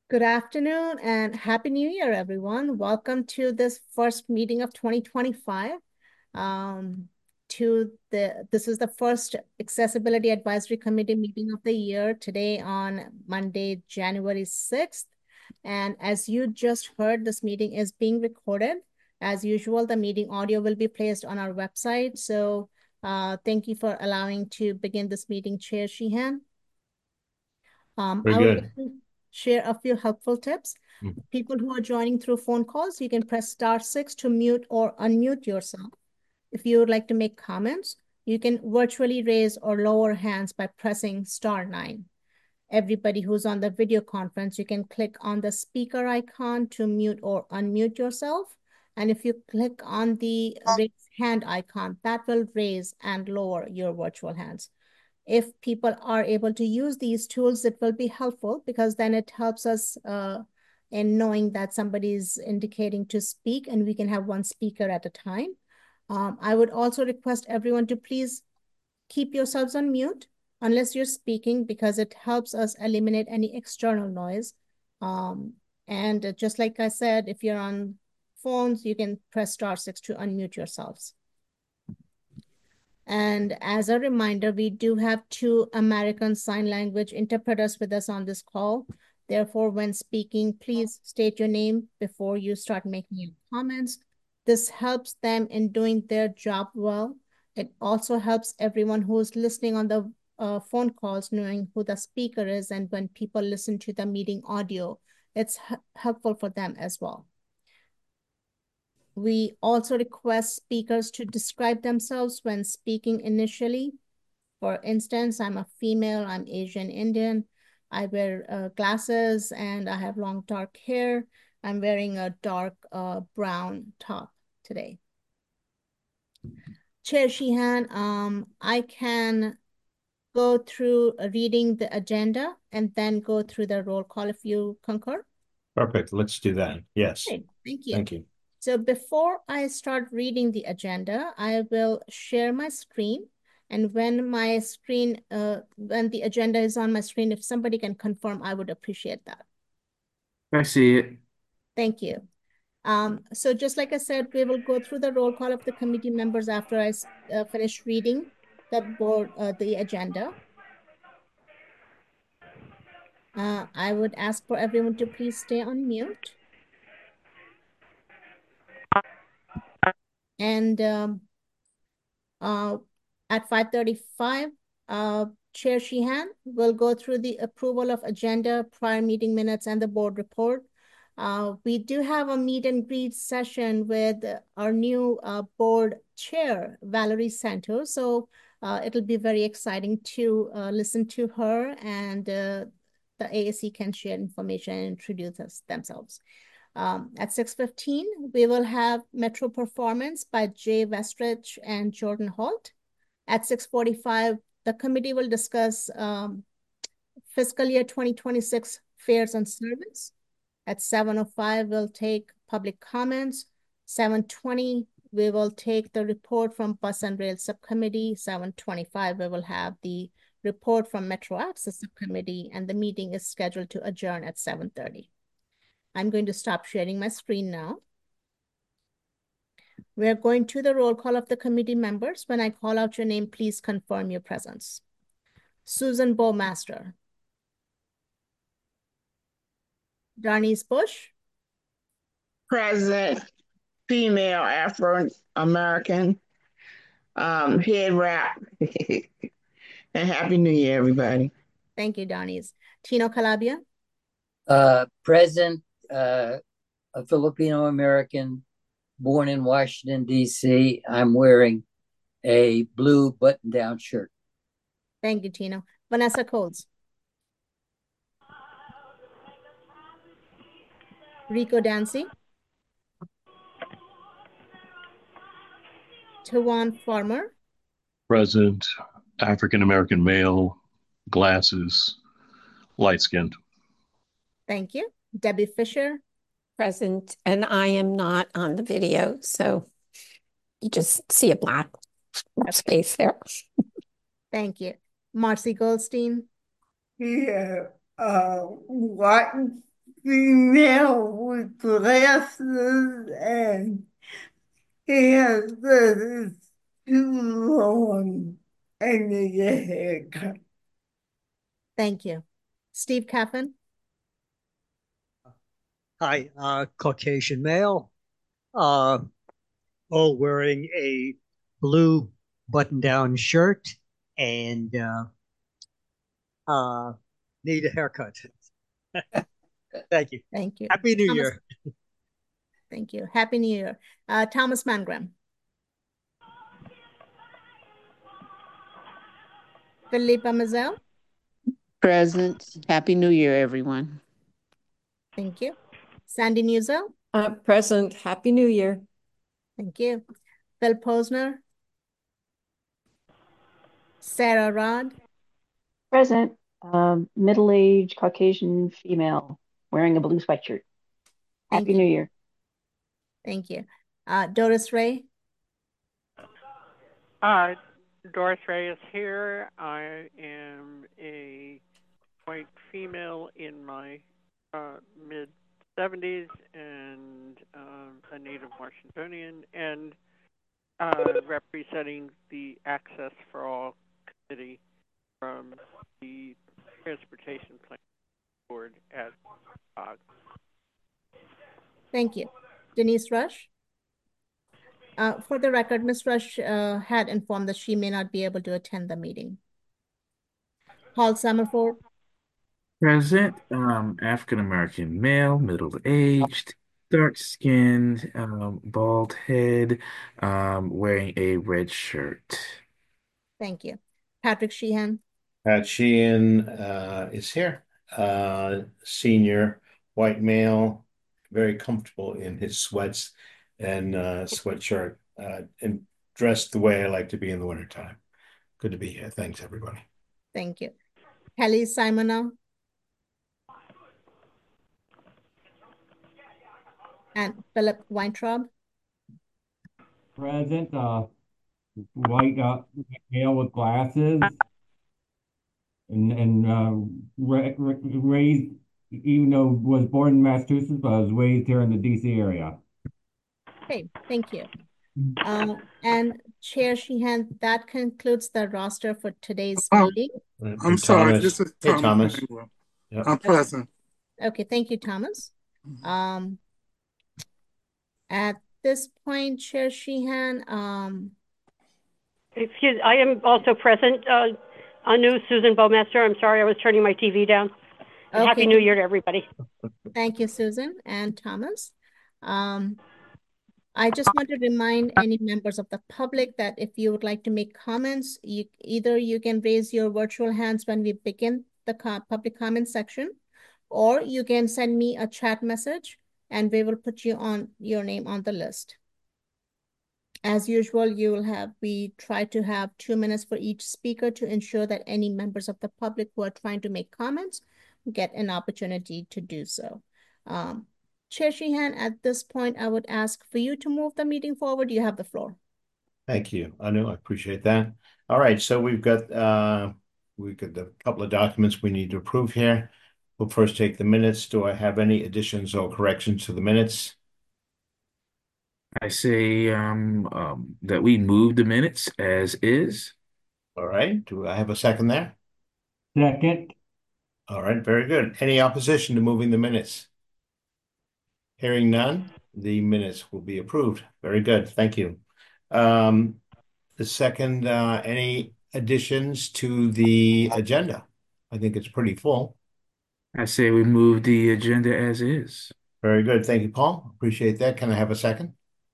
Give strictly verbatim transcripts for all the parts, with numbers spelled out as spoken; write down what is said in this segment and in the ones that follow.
Good afternoon and Happy New Year, everyone. Welcome to this first meeting of twenty twenty-five. Um, to the this is the first Accessibility Advisory Committee meeting of the year today on Monday, January sixth. And as you just heard, this meeting is being recorded. As usual, the meeting audio will be placed on our website. So uh, thank you for allowing to begin this meeting, Chair Sheehan. Um, Very I would like good. to share a few helpful tips. Mm. People who are joining through phone calls, you can press star six to mute or unmute yourself. If you would like to make comments, you can virtually raise or lower hands by pressing star nine. Everybody who's on the video conference, you can click on the speaker icon to mute or unmute yourself. And if you click on the raise hand icon, that will raise and lower your virtual hands. If people are able to use these tools, it will be helpful because then it helps us uh, in knowing that somebody is indicating to speak and we can have one speaker at a time. Um, I would also request everyone to please keep yourselves on mute unless you're speaking because it helps us eliminate any external noise. Um, and just like I said, if you're on phones, you can press star six to unmute yourselves. And as a reminder, we do have two American Sign Language interpreters with us on this call. Therefore, when speaking, please state your name before you start making your comments. This helps them in doing their job well. It also helps everyone who's listening on the uh, phone calls knowing who the speaker is, and when people listen to the meeting audio, it's helpful for them as well. We also request speakers to describe themselves when speaking initially. For instance, I'm a female, I'm Asian Indian. I wear uh, glasses and I have long dark hair. I'm wearing a dark uh, brown top today. Chair Sheehan, um, I can go through reading the agenda and then go through the roll call if you concur. Perfect. Let's do that. Yes. Great, thank you. Thank you. So before I start reading the agenda, I will share my screen. And when my screen, uh, when the agenda is on my screen, if somebody can confirm, I would appreciate that. I see it. Thank you. Um, so just like I said, we will go through the roll call of the committee members after I uh, finish reading the board, uh, the agenda. Uh, I would ask for everyone to please stay on mute. And um, uh, at five thirty-five, uh, Chair Sheehan will go through the approval of agenda, prior meeting minutes, and the board report. Uh, we do have a meet and greet session with our new uh, board chair, Valerie Santos. So uh, it'll be very exciting to uh, listen to her, and uh, the A A C can share information and introduce us, themselves. Um, at six fifteen, we will have Metro Performance by Jay Westrich and Jordan Holt. At six forty-five, the committee will discuss um, fiscal year twenty twenty-six fares and service. At seven oh five, we'll take public comments. seven twenty, we will take the report from Bus and Rail Subcommittee. seven twenty-five, we will have the report from Metro Access Subcommittee, and the meeting is scheduled to adjourn at seven thirty. I'm going to stop sharing my screen now. We're going to the roll call of the committee members. When I call out your name, please confirm your presence. Susan Bowmaster. Darnice Bush. Present. Female Afro-American. Um, head wrap. And Happy New Year, everybody. Thank you, Darnice. Tino Calabia. Uh, present, uh, a Filipino American born in Washington, D C. I'm wearing a blue button down shirt. Thank you, Tino. Vanessa Coles. Rico Dancy. Tawan Farmer. Present, African American male, glasses, light skinned. Thank you. Debbie Fisher. Present, and I am not on the video, so you just see a black space there. Thank you. Marcy Goldstein. Yeah, uh, white female with glasses and hair that is too long and a haircut. Thank you. Steve Caffin? Hi, uh, Caucasian male, uh, all wearing a blue button-down shirt and uh, uh, need a haircut. Thank you. Thank you. Happy New Thomas, Year. Thank you. Happy New Year. Uh, Thomas Mangram. Philippa Mazel. Present. Happy New Year, everyone. Thank you. Sandy Newsel. Uh, present. Happy New Year. Thank you. Phil Posner. Sarah Rod. Present. Um, middle-aged Caucasian female wearing a blue sweatshirt. Thank Happy you. New Year. Thank you. Uh, Doris Ray. Uh, Doris Ray is here. I am a white female in my uh, mid seventies and um, a native Washingtonian and uh, representing the Access for All committee from the Transportation Plan Board at O G. Thank you. Denise Rush. Uh, for the record, Miz Rush uh, had informed that she may not be able to attend the meeting. Paul Summerford. Present, um, African American male, middle aged, dark skinned, um, bald head, um, wearing a red shirt. Thank you. Patrick Sheehan. Pat Sheehan uh, is here. Uh, senior white male, very comfortable in his sweats and uh, sweatshirt, uh, and dressed the way I like to be in the wintertime. Good to be here. Thanks, everybody. Thank you. Kelly Simonow. And Philip Weintraub. Present, uh, white uh, male with glasses, and and uh, ra ra raised, even though was born in Massachusetts, but was raised here in the D C area. Okay, thank you. Um, and Chair Sheehan, that concludes the roster for today's Oh, meeting. And I'm sorry, Thomas. this is Hey, Thomas. Thomas. Ingram. Yep. I'm present. Okay, thank you, Thomas. Um, at this point, Chair Sheehan, um, Excuse, I am also present. Uh, Anu Susan Bowmaster. I'm sorry, I was turning my T V down. And okay. Happy New Year to everybody. Thank you, Susan and Thomas. Um, I just want to remind any members of the public that if you would like to make comments, you either you can raise your virtual hands when we begin the co public comment section, or you can send me a chat message and we will put you on your name on the list. As usual, you will have, we try to have two minutes for each speaker to ensure that any members of the public who are trying to make comments get an opportunity to do so. Um, Chair Sheehan, at this point, I would ask for you to move the meeting forward. You have the floor. Thank you, Anu. I appreciate that. All right, so we've got uh, we've got a couple of documents we need to approve here. We'll first take the minutes. Do I have any additions or corrections to the minutes? I say um, um, that we move the minutes as is. All right. Do I have a second there? Second. All right, very good. Any opposition to moving the minutes? Hearing none, the minutes will be approved. Very good. Thank you. Um, the second, uh, any additions to the agenda? I think it's pretty full. I say we move the agenda as is. Very good. Thank you, Paul. Appreciate that. Can I have a second?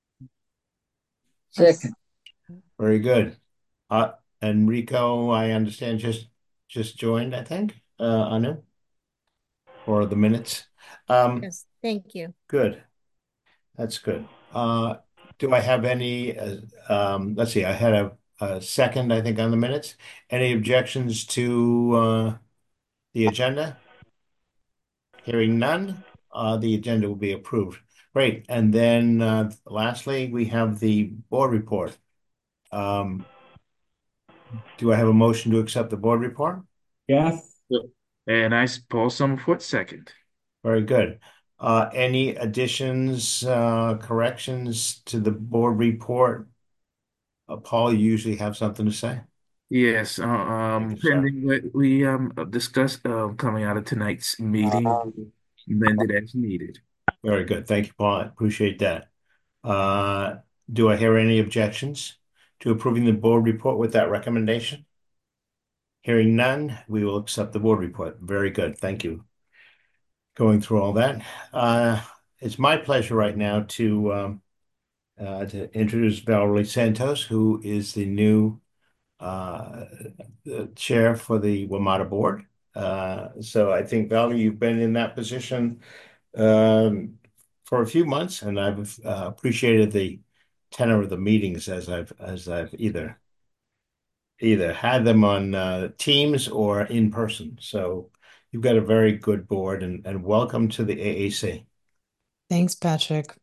Second. Very good. Uh, Enrico, I understand just just joined, I think, uh, Anu, for the minutes. Um, Yes, thank you. Good. That's good. Uh, do I have any, uh, um, let's see, I had a, a second, I think, on the minutes. Any objections to uh, the agenda? Hearing none, uh, the agenda will be approved. Great. And then uh, lastly, we have the board report. Um, do I have a motion to accept the board report? Yes. And I, Paul Summerfoot, second. Very good. Uh, any additions, uh, corrections to the board report? Uh, Paul, you usually have something to say? Yes, uh, Thank um, you, sir. pending what we um discussed uh, coming out of tonight's meeting, amended as needed. Very good. Thank you, Paul. I appreciate that. Uh, do I hear any objections to approving the board report with that recommendation? Hearing none, we will accept the board report. Very good. Thank you. Going through all that. Uh, it's my pleasure right now to um, uh, to introduce Valerie Santos, who is the new uh, the chair for the WMATA board. Uh, so I think, Valerie, you've been in that position um, for a few months, and I've uh, appreciated the tenor of the meetings as I've as I've either either had them on uh, Teams or in person. So you've got a very good board, and, and welcome to the A A C. Thanks, Patrick.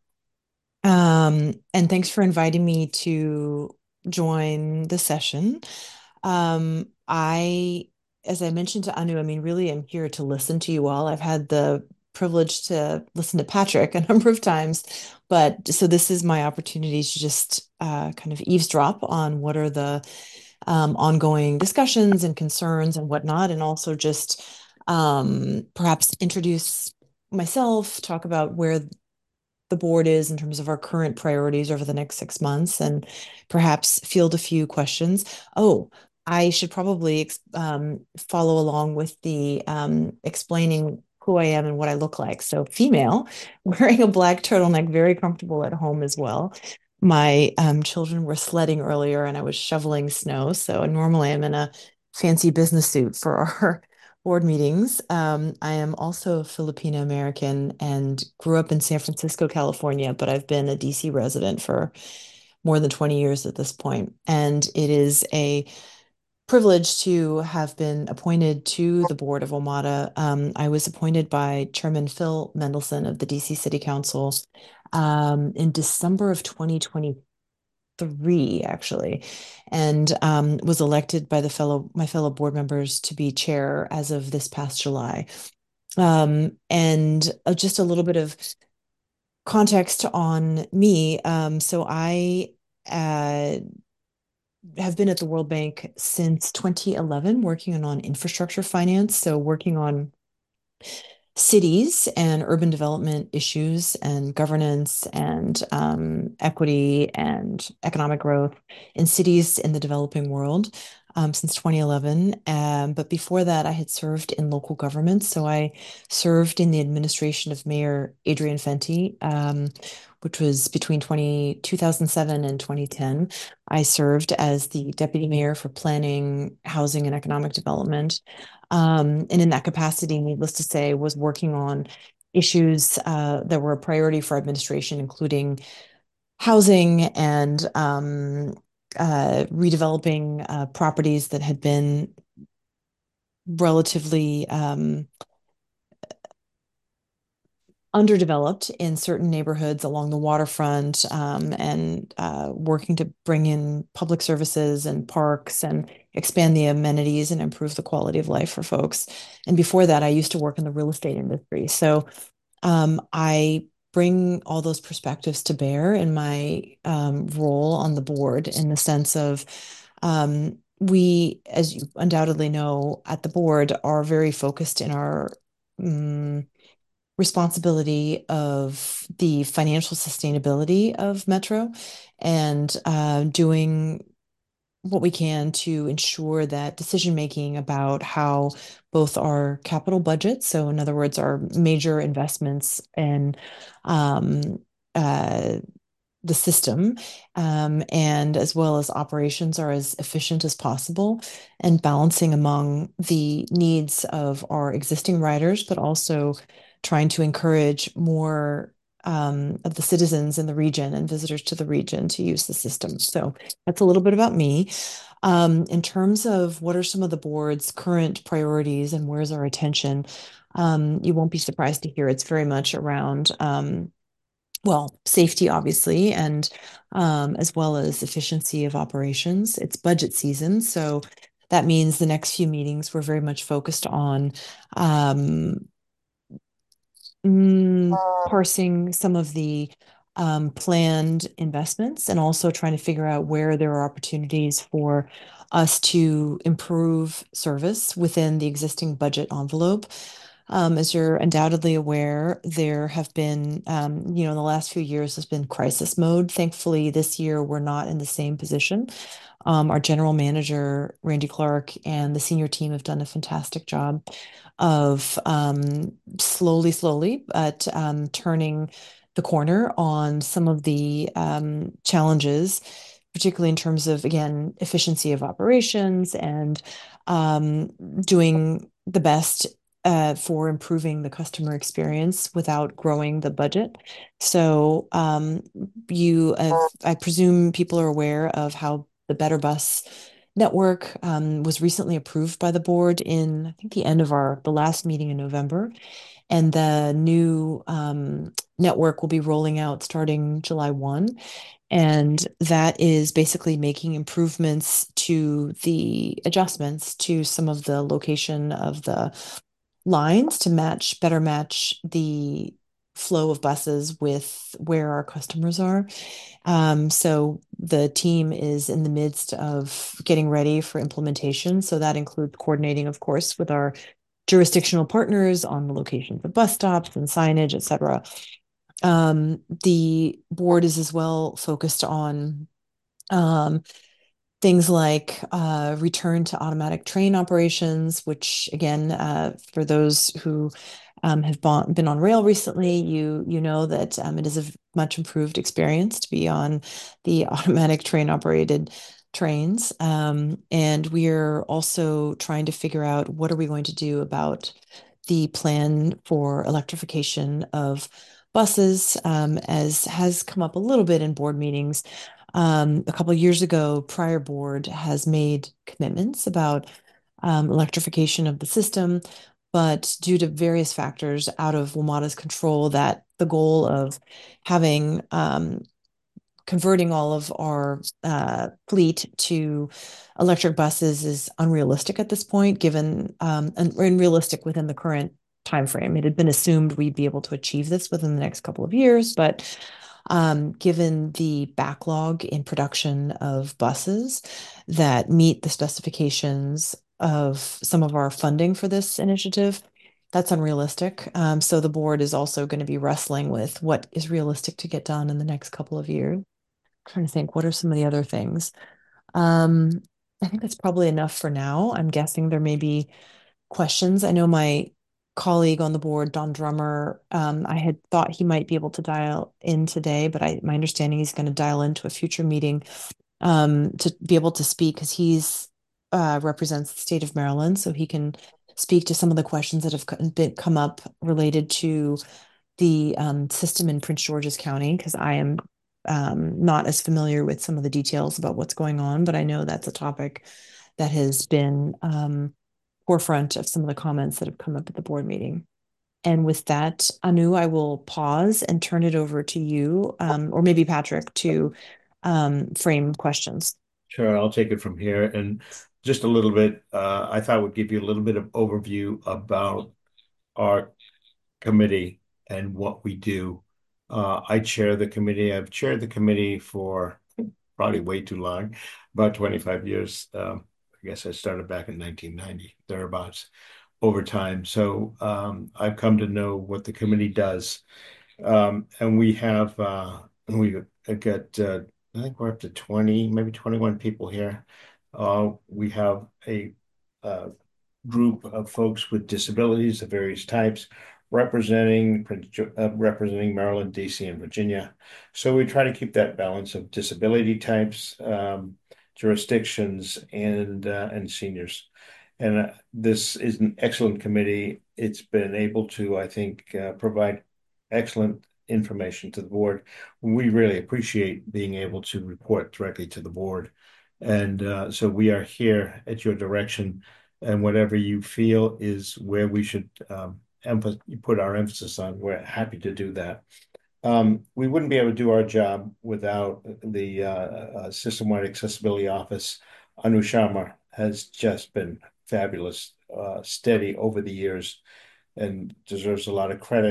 Um, and thanks for inviting me to join the session. Um, I, as I mentioned to Anu, I mean, really am here to listen to you all. I've had the privilege to listen to Patrick a number of times, but so this is my opportunity to just uh, kind of eavesdrop on what are the um, ongoing discussions and concerns and whatnot, and also just um, perhaps introduce myself, talk about where the board is in terms of our current priorities over the next six months and perhaps field a few questions. Oh, I should probably ex- um, follow along with the um, explaining who I am and what I look like. So female, wearing a black turtleneck, very comfortable at home as well. My um, children were sledding earlier and I was shoveling snow. So normally I'm in a fancy business suit for our board meetings. Um, I am also Filipino American and grew up in San Francisco, California, but I've been a D C resident for more than twenty years at this point. And it is a privilege to have been appointed to the board of WMATA. Um, I was appointed by Chairman Phil Mendelson of the D C City Council um, in December of twenty twenty-three, actually, and um, was elected by the fellow my fellow board members to be chair as of this past July. Um, and uh, just a little bit of context on me. Um, so I uh, have been at the World Bank since twenty eleven, working on infrastructure finance. So working on cities and urban development issues and governance and um, equity and economic growth in cities in the developing world um, since twenty eleven. Um, but before that, I had served in local government. So I served in the administration of Mayor Adrian Fenty, um, which was between twenty, two thousand seven and twenty ten. I served as the deputy mayor for planning, housing, and economic development. Um, and in that capacity, needless to say, was working on issues uh, that were a priority for administration, including housing and um, uh, redeveloping uh, properties that had been relatively um, underdeveloped in certain neighborhoods along the waterfront, um, and uh, working to bring in public services and parks and expand the amenities and improve the quality of life for folks. And before that, I used to work in the real estate industry. So um, I bring all those perspectives to bear in my um, role on the board, in the sense of um, we, as you undoubtedly know, at the board are very focused in our um, responsibility of the financial sustainability of Metro, and uh, doing what we can to ensure that decision making about how both our capital budgets, so in other words, our major investments in um, uh, the system, um, and as well as operations, are as efficient as possible, and balancing among the needs of our existing riders, but also trying to encourage more um, of the citizens in the region and visitors to the region to use the system. So that's a little bit about me. Um, in terms of what are some of the board's current priorities and where's our attention, um, you won't be surprised to hear it's very much around um, well, safety, obviously, and um, as well as efficiency of operations. It's budget season, so that means the next few meetings we're very much focused on um, mm, parsing some of the um, planned investments and also trying to figure out where there are opportunities for us to improve service within the existing budget envelope. Um, as you're undoubtedly aware, there have been, um, you know, in the last few years, there's been crisis mode. Thankfully, this year we're not in the same position. Um, our general manager, Randy Clark, and the senior team have done a fantastic job of um, slowly, slowly, but um, turning the corner on some of the um, challenges, particularly in terms of, again, efficiency of operations and um, doing the best uh, for improving the customer experience without growing the budget. So um, you, uh, I presume people are aware of how the Better Bus network um, was recently approved by the board in, I think, the end of our the last meeting in November. And the new um, network will be rolling out starting July first. And that is basically making improvements to the adjustments to some of the location of the lines to match, better match the flow of buses with where our customers are. Um, so the team is in the midst of getting ready for implementation. So that includes coordinating, of course, with our jurisdictional partners on the locations of bus stops and signage, et cetera. Um, the board is as well focused on um, things like uh, return to automatic train operations, which again, uh, for those who um, have bon- been on rail recently, you you know that um, it is a much improved experience to be on the automatic train operated trains. Um, and we're also trying to figure out what are we going to do about the plan for electrification of buses, um, as has come up a little bit in board meetings. Um, a couple of years ago, prior board has made commitments about um, electrification of the system, but due to various factors out of WMATA's control, that the goal of having um, converting all of our uh, fleet to electric buses is unrealistic at this point, given um, and unrealistic within the current time frame. It had been assumed we'd be able to achieve this within the next couple of years, but um, given the backlog in production of buses that meet the specifications of some of our funding for this initiative, that's unrealistic. Um, so the board is also going to be wrestling with what is realistic to get done in the next couple of years. Trying to think, what are some of the other things? Um, I think that's probably enough for now. I'm guessing there may be questions. I know my colleague on the board, Don Drummer, um, I had thought he might be able to dial in today, but I, my understanding he's going to dial into a future meeting um, to be able to speak because he's uh, represents the state of Maryland, so he can speak to some of the questions that have co- been come up related to the um, system in Prince George's County, because I am um, not as familiar with some of the details about what's going on, but I know that's a topic that has been um, forefront of some of the comments that have come up at the board meeting. And with that, Anu, I will pause and turn it over to you, um, or maybe Patrick, to um, frame questions. Sure, I'll take it from here. And just a little bit, uh, I thought would give you a little bit of overview about our committee and what we do. Uh, I chair the committee. I've chaired the committee for probably way too long, about twenty-five years. Um, I guess I started back in nineteen ninety, thereabouts, over time. So um, I've come to know what the committee does. Um, and we have, uh, we've got, uh, I think we're up to twenty, maybe twenty-one people here. Uh, we have a uh, group of folks with disabilities of various types representing uh, representing Maryland, D C, and Virginia. So we try to keep that balance of disability types, um, jurisdictions, and uh, and seniors. And uh, this is an excellent committee. It's been able to, I think, uh, provide excellent information to the board. We really appreciate being able to report directly to the board. And uh, so we are here at your direction, and whatever you feel is where we should um, put our emphasis on, we're happy to do that. Um, we wouldn't be able to do our job without the uh, uh, System-Wide Accessibility Office. Anu Sharma has just been fabulous, uh, steady over the years, and deserves a lot of credit.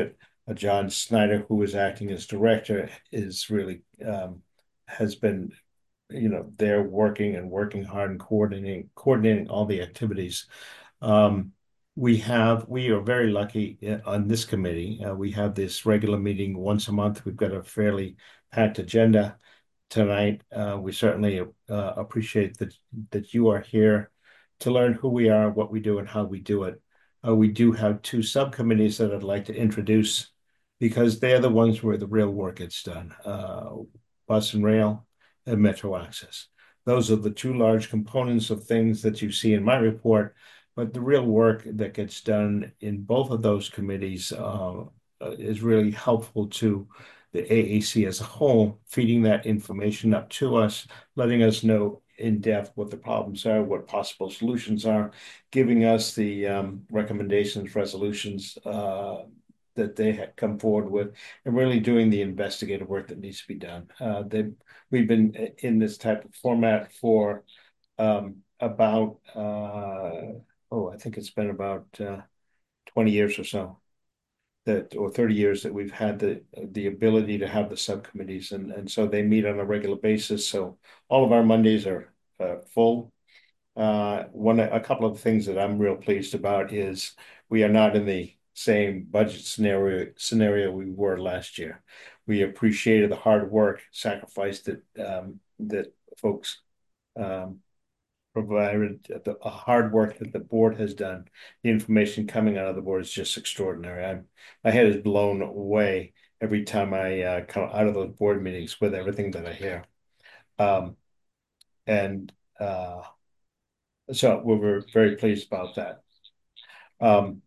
Uh, John Snyder, who is acting as director, is really um, has been, you know, there working and working hard and coordinating coordinating all the activities. Um, we have we are very lucky on this committee. Uh, we have this regular meeting once a month. We've got a fairly packed agenda tonight. Uh, we certainly uh, appreciate that that you are here to learn who we are, what we do, and how we do it. Uh, we do have two subcommittees that I'd like to introduce because they're the ones where the real work gets done. Uh, Bus and Rail and Metro Access. Those are the two large components of things that you see in my report, but the real work that gets done in both of those committees uh, is really helpful to the A A C as a whole, feeding that information up to us, letting us know in depth what the problems are, what possible solutions are, giving us the um, recommendations, resolutions uh, that they had come forward with, and really doing the investigative work that needs to be done. Uh, they, we've been in this type of format for um, about, uh, oh, I think it's been about uh, twenty years or so. That or thirty years that we've had the the ability to have the subcommittees, and and so they meet on a regular basis. So all of our Mondays are uh, full. Uh, one a couple of things that I'm real pleased about is we are not in the same budget scenario scenario we were last year. We appreciated the hard work, sacrifice that um, that folks um, provided, the hard work that the board has done. The information coming out of the board is just extraordinary. I'm, my head is blown away every time I uh, come out of those board meetings with everything that I hear. Um, and uh, so we were very pleased about that. Um,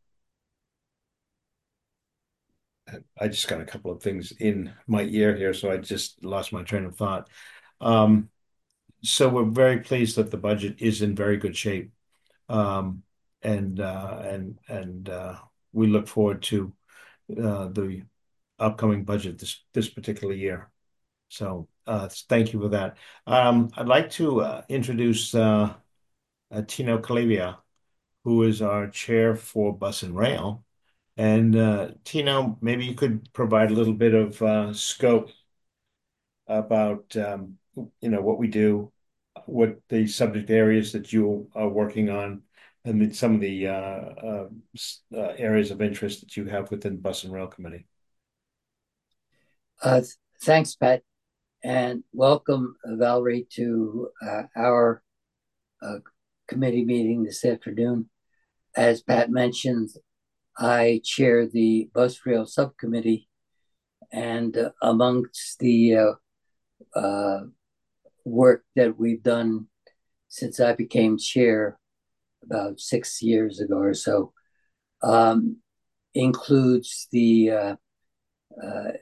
I just got a couple of things in my ear here, so I just lost my train of thought. Um, so we're very pleased that the budget is in very good shape. Um, and uh, and and uh, we look forward to uh, the upcoming budget this this particular year. So uh, thank you for that. Um, I'd like to uh, introduce uh, uh, Tino Calavia, who is our chair for Bus and Rail. And uh, Tino, maybe you could provide a little bit of uh, scope about um, you know what we do, what the subject areas that you are working on, and then some of the uh, uh, uh, areas of interest that you have within Bus and Rail Committee. Uh, th- thanks, Pat, and welcome, uh, Valerie, to uh, our uh, committee meeting this afternoon. As Pat mentioned, I chair the Bus Rail Subcommittee, and uh, amongst the uh, uh, work that we've done since I became chair about six years ago or so, um, includes the uh, uh,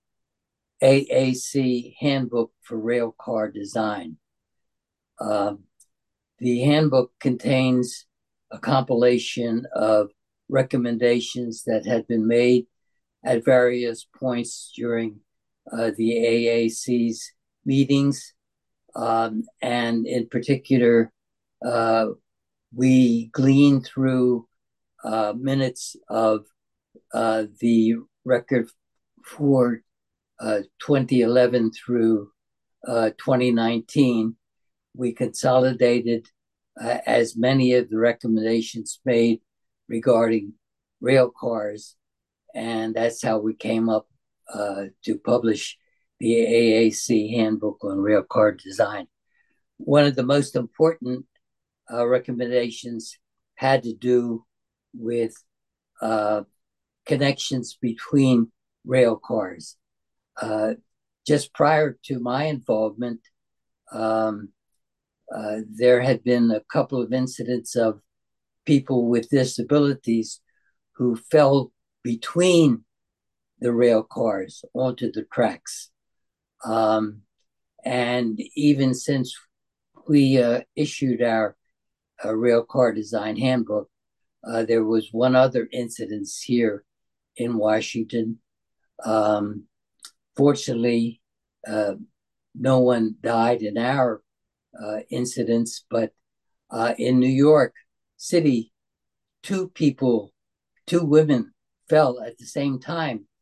A A C Handbook for Railcar Design. Um, the handbook contains a compilation of recommendations that had been made at various points during uh, the A A C's meetings. Um, and in particular, uh, we gleaned through uh, minutes of uh, the record for uh, twenty eleven through uh, twenty nineteen. We consolidated uh, as many of the recommendations made regarding rail cars, and that's how we came up uh, to publish the A A C Handbook on Railcar Design. One of the most important uh, recommendations had to do with uh, connections between rail cars. Uh, just prior to my involvement, um, uh, there had been a couple of incidents of people with disabilities who fell between the rail cars onto the tracks. Um, and even since we uh, issued our uh, rail car design handbook, uh, there was one other incident here in Washington. Um, fortunately, uh, no one died in our uh, incidents, but uh, in New York City, two people, two women fell at the same time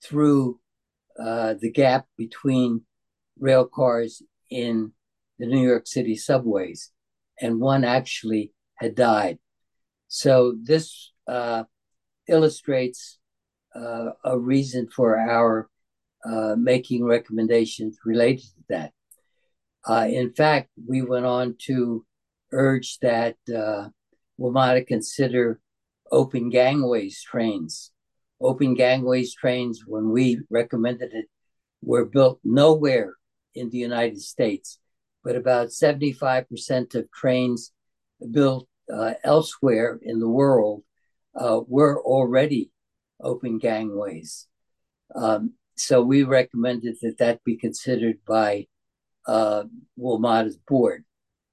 through uh, the gap between rail cars in the New York City subways, and one actually had died. So this uh, illustrates uh, a reason for our uh, making recommendations related to that. Uh, in fact, we went on to urge that uh, WMATA consider open gangways trains. Open gangways trains, when we recommended it, were built nowhere in the United States, but about seventy-five percent of trains built uh, elsewhere in the world uh, were already open gangways. Um, so we recommended that that be considered by uh, WMATA's board.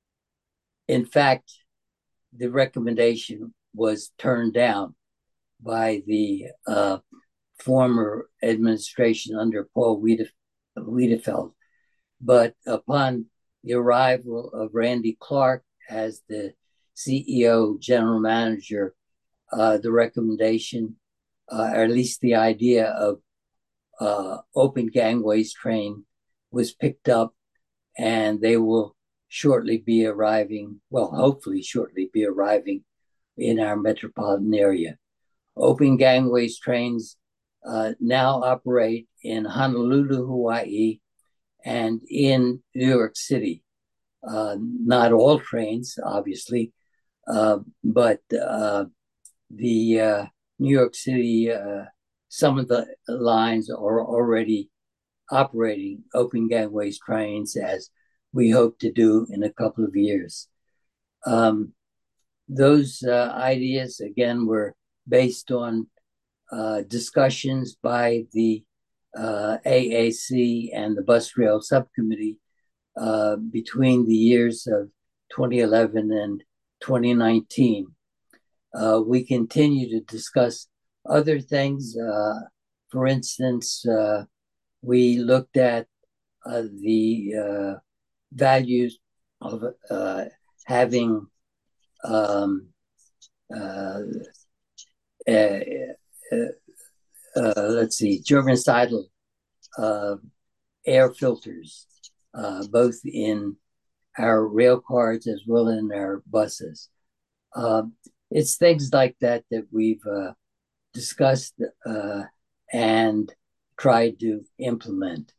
In fact, the recommendation was turned down by the uh, former administration under Paul Wiedefeld. But upon the arrival of Randy Clark as the C E O, general manager, uh, the recommendation, uh, or at least the idea of uh, open gangways train was picked up, and they will shortly be arriving, well, hopefully shortly be arriving in our metropolitan area. Open gangways trains uh, now operate in Honolulu, Hawaii, and in New York City. Uh, not all trains, obviously, uh, but uh, the uh, New York City, uh, some of the lines are already operating open gangways trains, as we hope to do in a couple of years. Um, those uh, ideas, again, were based on uh, discussions by the uh, A A C and the Bus Rail Subcommittee uh, between the years of twenty eleven and twenty nineteen. Uh, we continue to discuss other things. Uh, for instance, uh, we looked at uh, the uh, values of uh, having um, uh, uh, uh, uh, let's see, germicidal uh, air filters, uh, both in our rail cars as well as in our buses. Uh, it's things like that that we've uh, discussed uh, and tried to implement.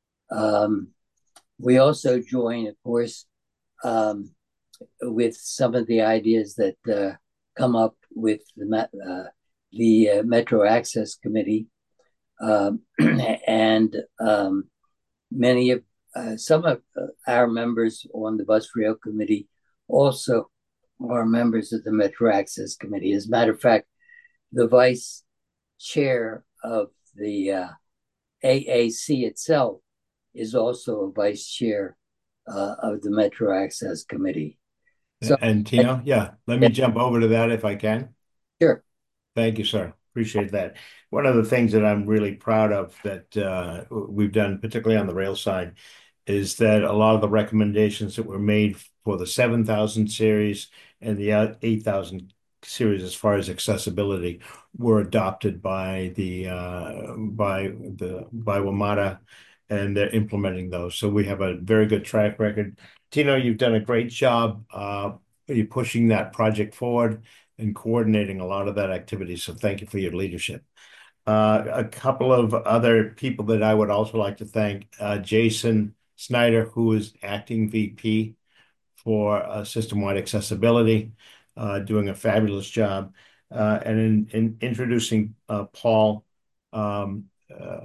Um, we also join, of course, um, with some of the ideas that uh, come up with the, uh, the uh, Metro Access Committee, um, and um, many of uh, some of our members on the Bus Rail Committee also are members of the Metro Access Committee. As a matter of fact, the vice chair of the uh, A A C itself is also a vice chair uh, of the Metro Access Committee. So, and Tino, and, yeah, let me yeah. jump over to that if I can. Sure. Thank you, sir. Appreciate that. One of the things that I'm really proud of that uh, we've done, particularly on the rail side, is that a lot of the recommendations that were made for the seven thousand series and the eight thousand series as far as accessibility were adopted by the uh, by the by WMATA, and they're implementing those. So we have a very good track record. Tino, you've done a great job uh, you're pushing that project forward and coordinating a lot of that activity. So thank you for your leadership. Uh, a couple of other people that I would also like to thank, uh, Jason Snyder, who is acting V P for uh, system-wide accessibility, uh, doing a fabulous job. Uh, and in, in introducing uh, Paul um, uh,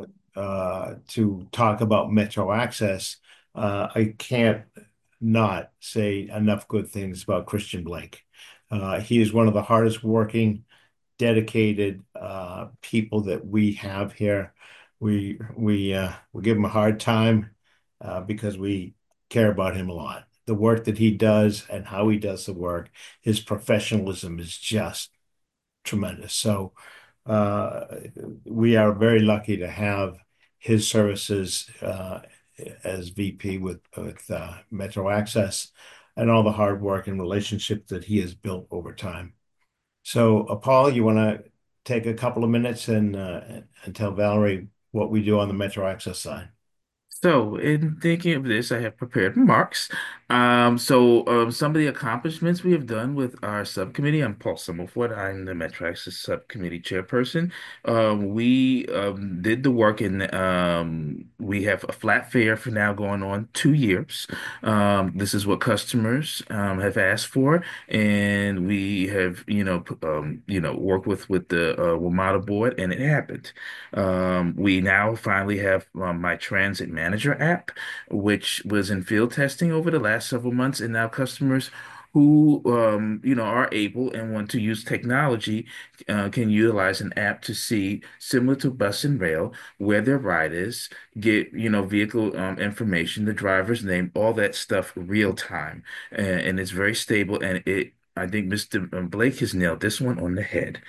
uh, to talk about Metro Access, uh, I can't not say enough good things about Christian Blake. Uh, he is one of the hardest working, dedicated uh, people that we have here. We we uh, we give him a hard time uh, because we care about him a lot. The work that he does and how he does the work, his professionalism is just tremendous. So uh, we are very lucky to have his services uh, as V P with with uh, Metro Access, and all the hard work and relationships that he has built over time. So, uh, Paul, you want to take a couple of minutes and uh, and tell Valerie what we do on the Metro Access side? So, in thinking of this, I have prepared remarks. Um, so, um, some of the accomplishments we have done with our subcommittee, I'm Paul Summerford. I'm the Metro Access Subcommittee Chairperson. Um, we um, did the work, and um, we have a flat fare for now going on two years. Um, this is what customers um, have asked for, and we have, you know, p- um, you know, worked with with the uh, WMATA board, and it happened. Um, we now finally have um, my Transit Manager app, which was in field testing over the last several months, and now customers who um, you know are able and want to use technology uh, can utilize an app to see, similar to bus and rail, where their ride is, get you know vehicle um, information, the driver's name, all that stuff real time, and, and it's very stable, and it. I think Mister Blake has nailed this one on the head.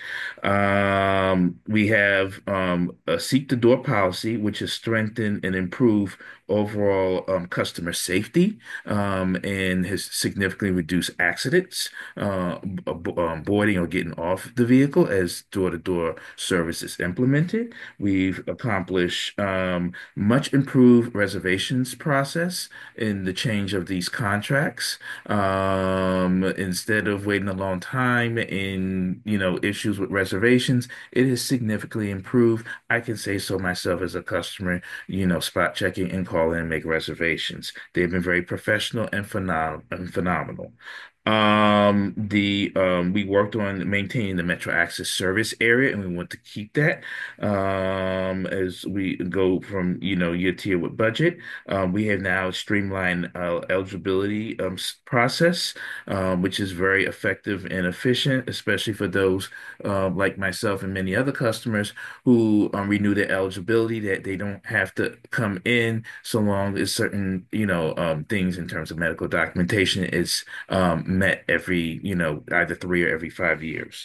Um, we have um, a seat the door policy, which has strengthened and improved overall um, customer safety um, and has significantly reduced accidents, uh, b- um, boarding or getting off the vehicle as door-to-door service is implemented. We've accomplished um, much improved reservations process in the change of these contracts. Um, instead of waiting a long time in, you know, issues with reservations, it has significantly improved. I can say so myself as a customer, you know, spot checking and call in and make reservations. They've been very professional and phenom and phenomenal. Um, the um, we worked on maintaining the Metro Access service area, and we want to keep that um, as we go from you know year to year with budget. Um, we have now streamlined uh, eligibility um, s- process, um, which is very effective and efficient, especially for those uh, like myself and many other customers who um, renew their eligibility, that they don't have to come in so long as certain, you know, um, things in terms of medical documentation is um, met every, you know, either three or every five years.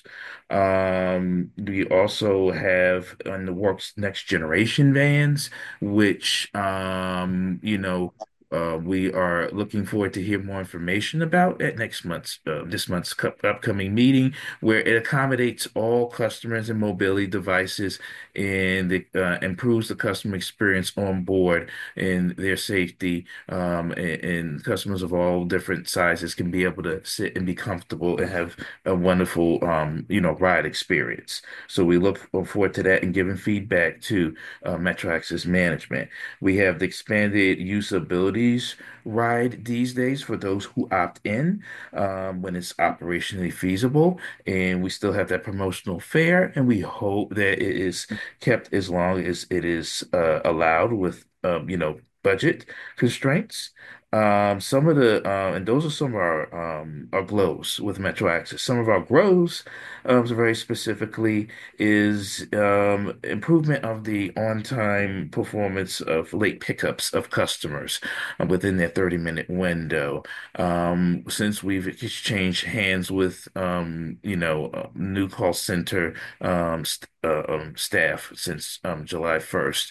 Um, we also have on the works next generation vans, which, um, you know, uh, we are looking forward to hear more information about at next month's uh, this month's cu- upcoming meeting, where it accommodates all customers and mobility devices, and it uh, improves the customer experience on board and their safety. Um, and, and customers of all different sizes can be able to sit and be comfortable and have a wonderful, um, you know, ride experience. So we look forward to that and giving feedback to uh, Metro Access Management. We have the expanded usabilities ride these days for those who opt in um, when it's operationally feasible. And we still have that promotional fare, and we hope that it is kept as long as it is uh, allowed with, um, you know, budget constraints. Um, some of the uh, and those are some of our um, our glows with Metro Access. Some of our grows, um, so very specifically, is um, improvement of the on-time performance of late pickups of customers uh, within their thirty minute window. Um, since we've exchanged hands with um, you know, uh, new call center um, st uh, um, staff since um, July first,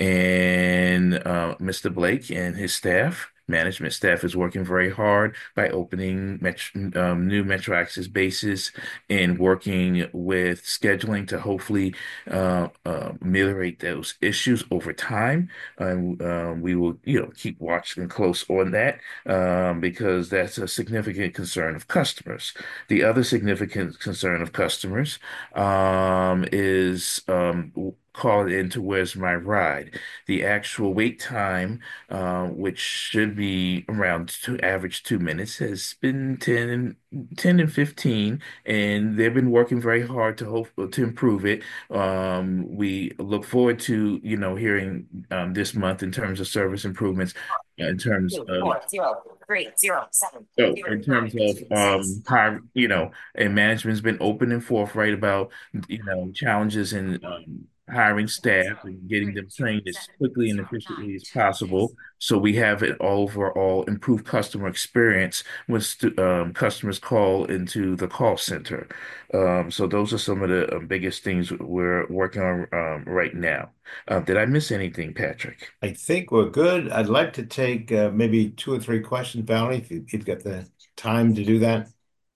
and uh, Mister Blake and his staff. Management staff is working very hard by opening metro, um, new Metro Access bases and working with scheduling to hopefully uh, uh, ameliorate those issues over time. And um, we will, you know, keep watching close on that um, because that's a significant concern of customers. The other significant concern of customers um, is um, call it into Where's My Ride? The actual wait time, uh, which should be around two, average two minutes, has been ten and ten and fifteen, and they've been working very hard to hope to improve it. Um, we look forward to, you know, hearing um, this month in terms of service improvements, in terms Two, of four, zero, three, zero, seven, so zero, in nine, terms of six. um how, you know, and management's been open and forthright about, you know, challenges in um, hiring staff and getting them trained as quickly and efficiently as possible. So we have an overall improved customer experience when stu um, customers call into the call center. Um, so those are some of the um, biggest things we're working on um, right now. Uh, did I miss anything, Patrick? I think we're good. I'd like to take uh, maybe two or three questions, Valerie, if you, you've got the time to do that.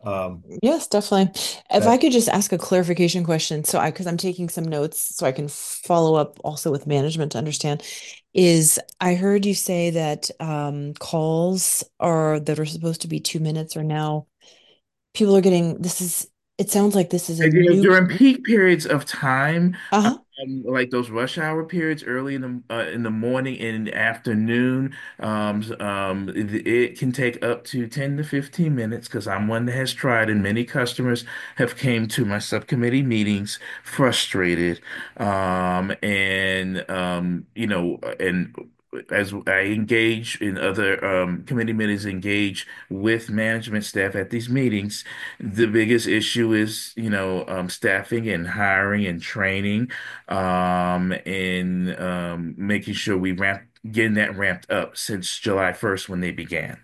Um, Yes, definitely. If I that could just ask a clarification question, so I, because I'm taking some notes so I can follow up also with management to understand, is I heard you say that um, calls are that are supposed to be two minutes are now people are getting this is it sounds like this is a And, you know, new. during peak periods of time, Uh-huh. um, like those rush hour periods early in the uh, in the morning and in the afternoon, um, s- um, it, it can take up to ten to fifteen minutes because I'm one that has tried, and many customers have came to my subcommittee meetings frustrated, um, and um, you know, and as I engage in other um, committee meetings, engage with management staff at these meetings, the biggest issue is, you know, um, staffing and hiring and training, um, and um, making sure we ramp, getting that ramped up since July first when they began.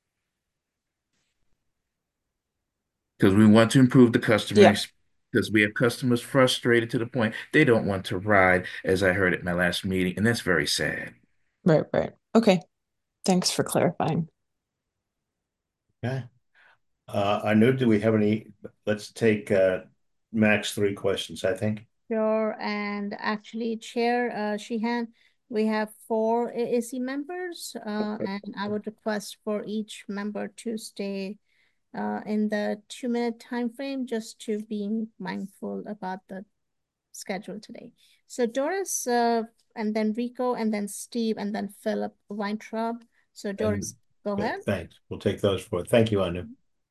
Because we want to improve the customer Yeah, experience. Because we have customers frustrated to the point they don't want to ride, as I heard at my last meeting, and that's very sad. right, right. Okay. Thanks for clarifying. okay. Uh, Anu, do we have any? Let's take uh, max three questions, I think. Sure, and actually, Chair uh, Sheehan, we have four A A C members, uh, and I would request for each member to stay uh, in the two-minute time frame, just to being mindful about the schedule today. So Doris, uh, and then Rico, and then Steve, and then Philip Weintraub. So And Doris, go okay, ahead. thanks. We'll take those four. Thank you, Anu.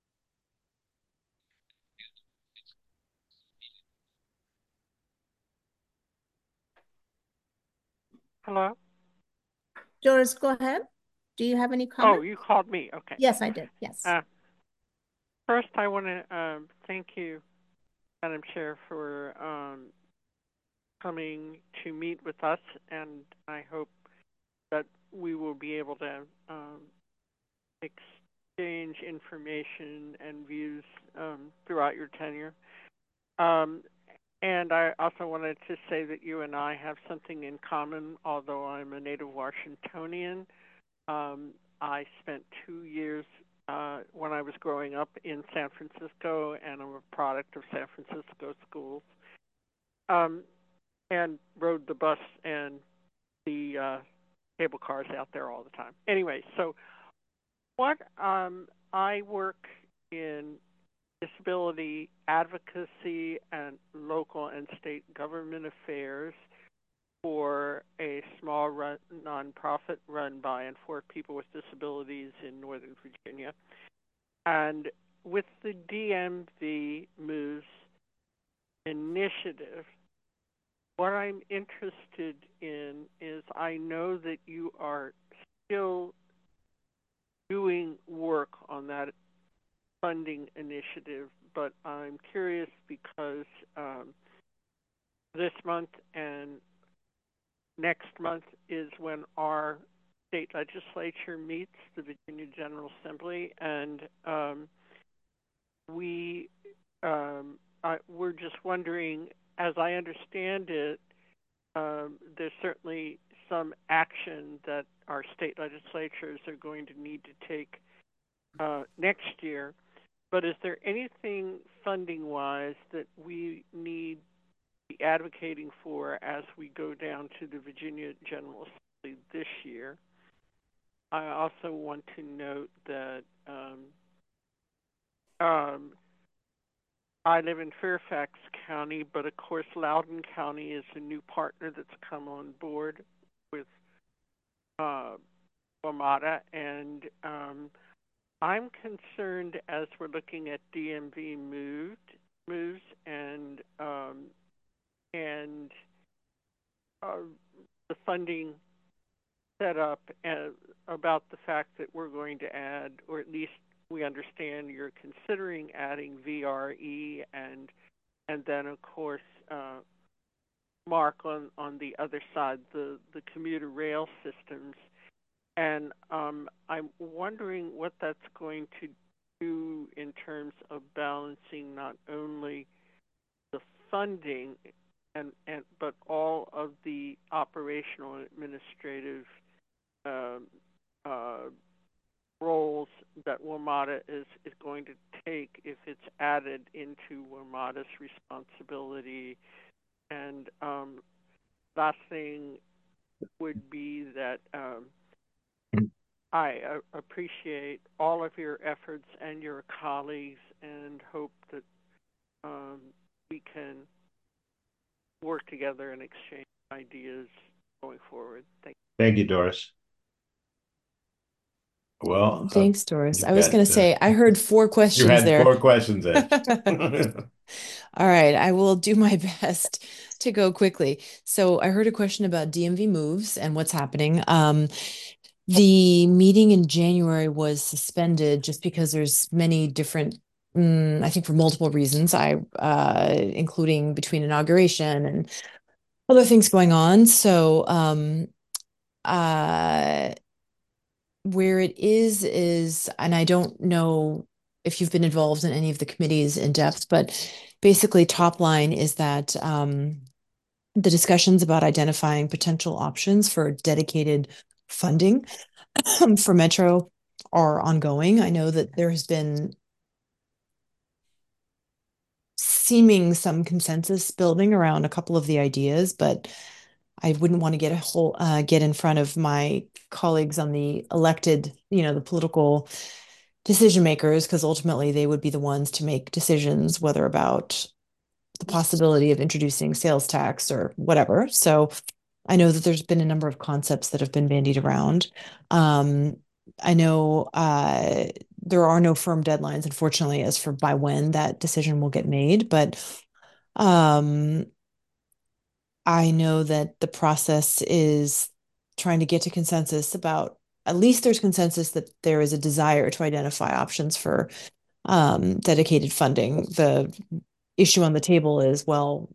Hello? Doris, go ahead. Do you have any Oh, comments? you called me. Okay. Yes, I did. Yes. Uh, first, I want to um, thank you, Madam Chair, for um, coming to meet with us, and I hope that we will be able to um, exchange information and views um, throughout your tenure. Um, and I also wanted to say that you and I have something in common, although I'm a native Washingtonian. Um, I spent two years uh, when I was growing up in San Francisco, and I'm a product of San Francisco schools, um, and rode the bus and the uh, cable cars out there all the time. Anyway, so what um, I work in disability advocacy and local and state government affairs for a small run, nonprofit run by and for people with disabilities in Northern Virginia. And with the D M V Moves initiative, what I'm interested in is I know that you are still doing work on that funding initiative, but I'm curious because um, this month and next month is when our state legislature meets, the Virginia General Assembly, and um, we um, I, we're just wondering, as I understand it, um, there's certainly some action that our state legislatures are going to need to take uh, next year. But is there anything funding-wise that we need to be advocating for as we go down to the Virginia General Assembly this year? I also want to note that um, um, I live in Fairfax County, but of course Loudoun County is a new partner that's come on board with uh, WMATA, and um, I'm concerned as we're looking at D M V moved moves and um, and uh, the funding set up uh, about the fact that we're going to add, or at least we understand you're considering adding V R E and and then of course uh, Mark on, on the other side, the, the commuter rail systems. And um, I'm wondering what that's going to do in terms of balancing not only the funding and, and but all of the operational and administrative um, uh, roles that WMATA is, is going to take if it's added into WMATA's responsibility. And um, last thing would be that um, I uh, appreciate all of your efforts and your colleagues and hope that um, we can work together and exchange ideas going forward. Thank you. Thank you, Doris. Well, uh, Thanks, Doris. you've I was got, going to uh, say, I heard four you questions had there. four questions there. All right, I will do my best to go quickly. So I heard a question about D M V moves and what's happening. Um, the meeting in January was suspended just because there's many different, mm, I think for multiple reasons, I uh, including between inauguration and other things going on. So um, uh, where it is is, and I don't know if you've been involved in any of the committees in depth, but basically top line is that um, the discussions about identifying potential options for dedicated funding for Metro are ongoing. I know that there has been seeming some consensus building around a couple of the ideas, but I wouldn't want to get a whole uh, get in front of my colleagues on the elected, you know, the political decision makers, because ultimately they would be the ones to make decisions, whether about the possibility of introducing sales tax or whatever. So I know that there's been a number of concepts that have been bandied around. Um, I know uh, there are no firm deadlines, unfortunately, as for by when that decision will get made, but um, I know that the process is trying to get to consensus about, at least there's consensus that there is a desire to identify options for um, dedicated funding. The issue on the table is, well,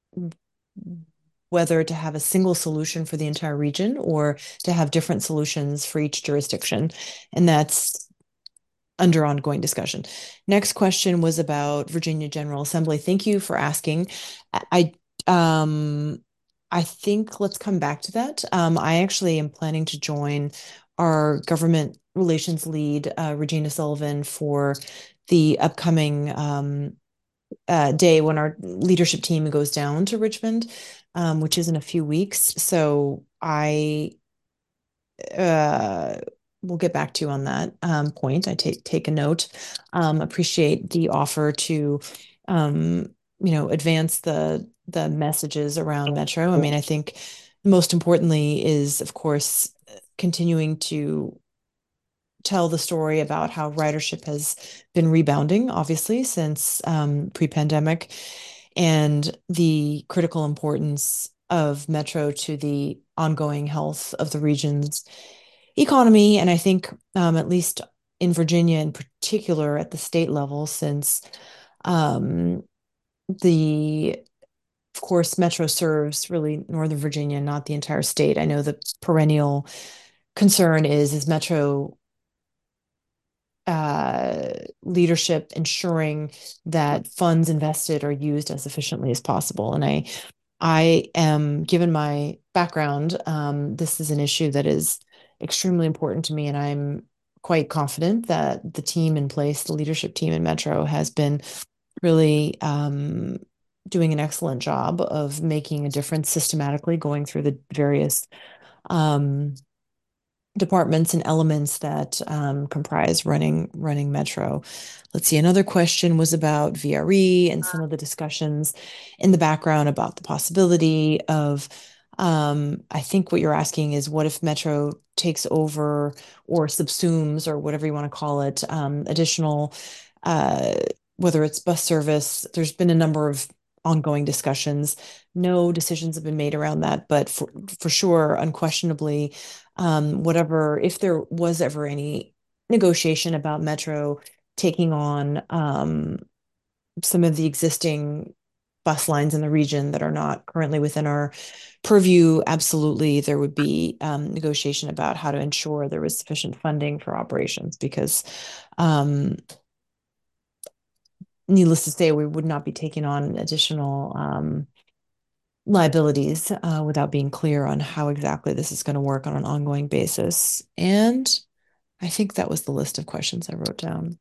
whether to have a single solution for the entire region or to have different solutions for each jurisdiction. And that's under ongoing discussion. Next question was about Virginia General Assembly. Thank you for asking. I um I think let's come back to that. Um, I actually am planning to join our government relations lead, uh, Regina Sullivan, for the upcoming um, uh, day when our leadership team goes down to Richmond, um, which is in a few weeks. So I uh, will get back to you on that um, point. I take take a note. Um, appreciate the offer to, um, you know, advance the the messages around Metro. I mean, I think most importantly is, of course, continuing to tell the story about how ridership has been rebounding, obviously, since um, pre-pandemic, and the critical importance of Metro to the ongoing health of the region's economy. And I think, um, at least in Virginia in particular, at the state level, since um, the of course, Metro serves really Northern Virginia, not the entire state. I know the perennial concern is is Metro uh, leadership ensuring that funds invested are used as efficiently as possible. And I, I am, given my background, um, this is an issue that is extremely important to me, and I'm quite confident that the team in place, the leadership team in Metro, has been really um, doing an excellent job of making a difference systematically, going through the various um, departments and elements that um, comprise running running Metro. Let's see. Another question was about V R E and some of the discussions in the background about the possibility of. Um, I think what you're asking is, what if Metro takes over or subsumes, or whatever you want to call it, um, additional, uh, whether it's bus service. There's been a number of ongoing discussions. No decisions have been made around that, but for, for sure, unquestionably, um, whatever, if there was ever any negotiation about Metro taking on um, some of the existing bus lines in the region that are not currently within our purview, absolutely, there would be um, negotiation about how to ensure there was sufficient funding for operations, because um, needless to say, we would not be taking on additional um, liabilities uh, without being clear on how exactly this is going to work on an ongoing basis. And I think that was the list of questions I wrote down.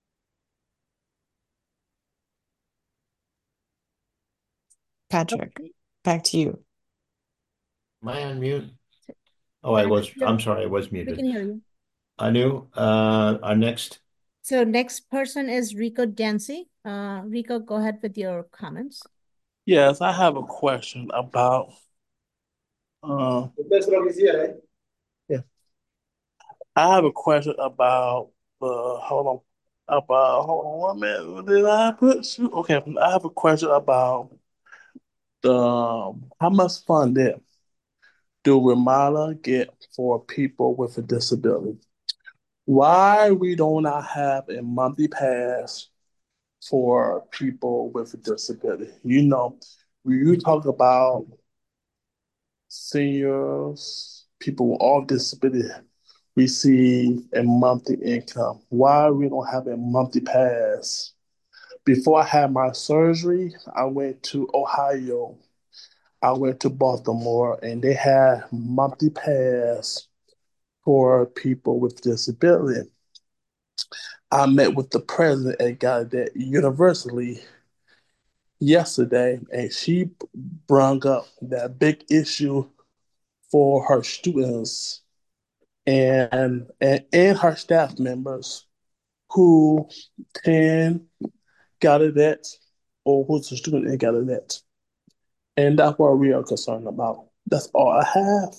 Patrick, back to you. Am I on mute? Oh, I was, I'm sorry, I was We muted. can hear you. Anu, uh, our next. So next person is Rico Dancy. Uh, Rico, go ahead with your comments. Yes, I have a question about uh yeah. I have a question about uh hold on about hold on one minute. What did I put? Okay, I have a question about the um, how much funding do Ramada get for people with a disability? Why we do not have a monthly pass for people with a disability? You know, when you talk about seniors, people with all disability receive a monthly income. Why we don't have a monthly pass? Before I had my surgery, I went to Ohio. I went to Baltimore, and they had monthly pass for people with disability. I met with the president and got that universally yesterday, and she brought up that big issue for her students and, and and her staff members who can got a debt or who's a student and got a debt. And that's what we are concerned about. That's all I have.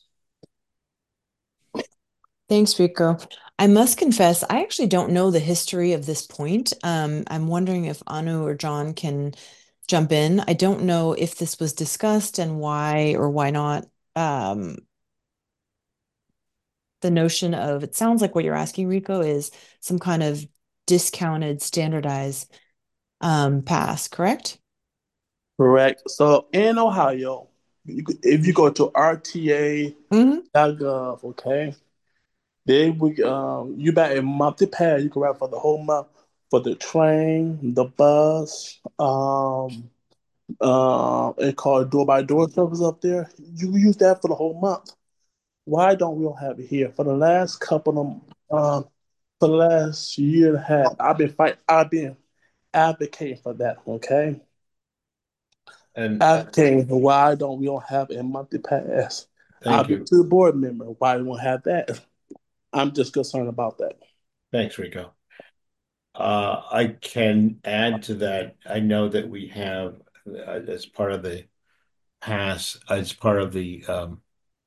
Thanks, Rico. I must confess, I actually don't know the history of this point. Um, I'm wondering if Anu or John can jump in. I don't know if this was discussed and why or why not. Um, the notion of, it sounds like what you're asking, Rico, is some kind of discounted, standardized um, pass, correct? Correct. So in Ohio, you, if you go to R T A dot gov, okay, they would um you buy a monthly pass. You can ride for the whole month for the train, the bus, um, uh, it called door by door service up there. You can use that for the whole month. Why don't we all have it here? For the last couple of um, for the last year and a half, I've been fight. I've been advocating for that. Okay, And advocating for why don't we all have a monthly pass? Thank I've been you. to the board member. Why don't we have that? I'm just concerned about that. Thanks, Rico. Uh, I can add to that. I know that we have, uh, as part of the pass, as part of the um,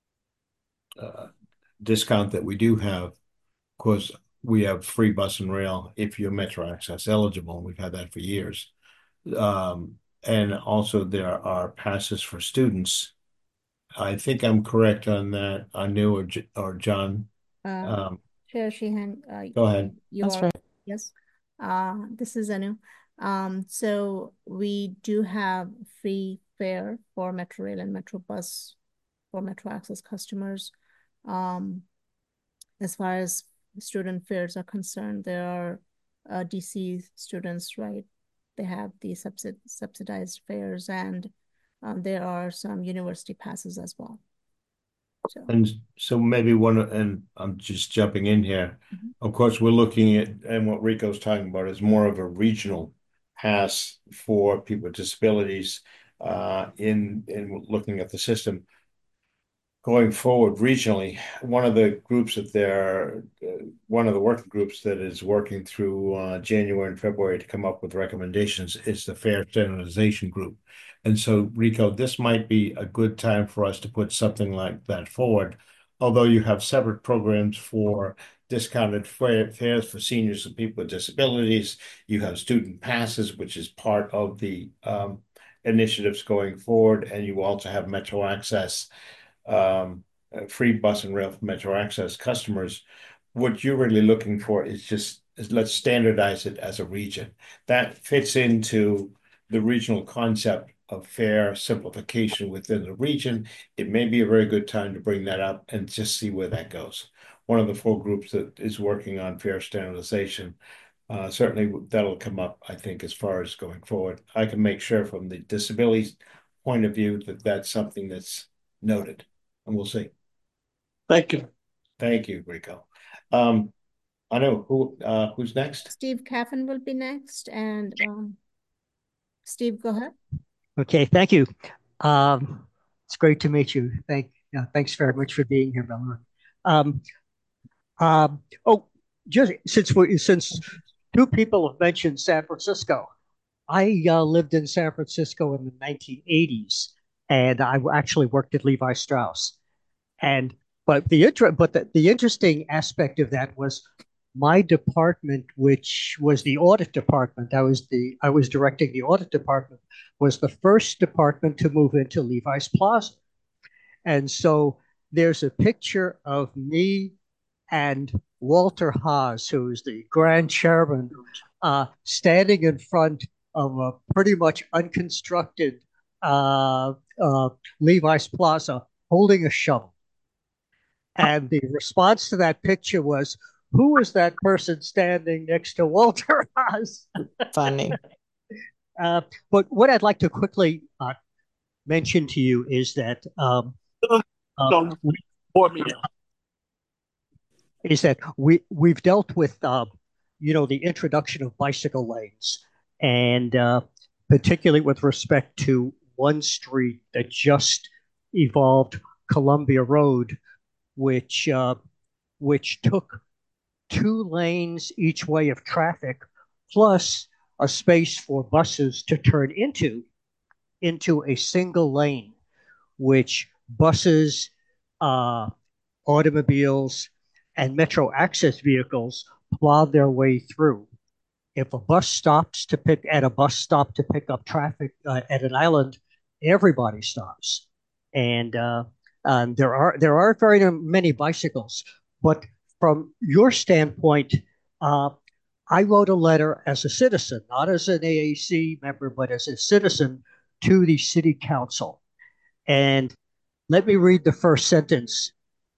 uh, discount that we do have, of course, we have free bus and rail if you're Metro Access eligible. We've had that for years. Um, and also there are passes for students. I think I'm correct on that. Anu or, J- or John. Uh, Um, Chair Sheehan, uh, go ahead. you That's are, right. yes. Uh, this is Anu. Um, so we do have free fare for Metro Rail and Metro Bus for Metro Access customers. Um, as far as student fares are concerned, there are uh, D C students, right? They have the subsid subsidized fares, and um, there are some university passes as well. So, And so maybe one, and I'm just jumping in here. Mhm. Of course, we're looking at, and what Rico's talking about is more of a regional pass for people with disabilities uh, in in looking at the system. Going forward regionally, one of the groups that they're, uh, one of the working groups that is working through uh, January and February to come up with recommendations is the Fair Standardization Group. And so, Rico, this might be a good time for us to put something like that forward. Although you have separate programs for discounted fare- fares for seniors and people with disabilities, you have student passes, which is part of the um, initiatives going forward, and you also have Metro Access, um, uh, free bus and rail for Metro Access customers. What you're really looking for is just is let's standardize it as a region. That fits into the regional concept of fare simplification within the region. It may be a very good time to bring that up and just see where that goes. One of the four groups that is working on fare standardization, uh, certainly that'll come up, I think, as far as going forward. I can make sure from the disability point of view that that's something that's noted, and we'll see. Thank you. Thank you, Rico. Um, I know who uh, who's next. Steve Caffin will be next, and um, Steve, go ahead. Okay, thank you. Um, it's great to meet you. Thank, yeah, thanks very much for being here, Valerie. Um, um, oh, just since we since two people have mentioned San Francisco, I uh, lived in San Francisco in the nineteen eighties, and I actually worked at Levi Strauss. And but the inter but the, the interesting aspect of that was my department, which was the audit department. I was the I was directing the audit department, was the first department to move into Levi's Plaza. And so there's a picture of me and Walter Haas, who's the grand chairman, uh, standing in front of a pretty much unconstructed uh, uh, Levi's Plaza holding a shovel. And the response to that picture was, who is that person standing next to Walter Haas? Funny. uh, but what I'd like to quickly uh, mention to you is that um, uh, is that we we've dealt with uh, you know the introduction of bicycle lanes, and uh, particularly with respect to one street that just evolved, Columbia Road, which uh, which took two lanes each way of traffic, plus a space for buses to turn into into a single lane, which buses, uh, automobiles, and metro access vehicles plowed their way through. If a bus stops to pick at a bus stop to pick up traffic uh, at an island, everybody stops, and uh, um, there are there aren't very many bicycles. But from your standpoint, uh, I wrote a letter as a citizen, not as an A A C member, but as a citizen to the city council. And let me read the first sentence.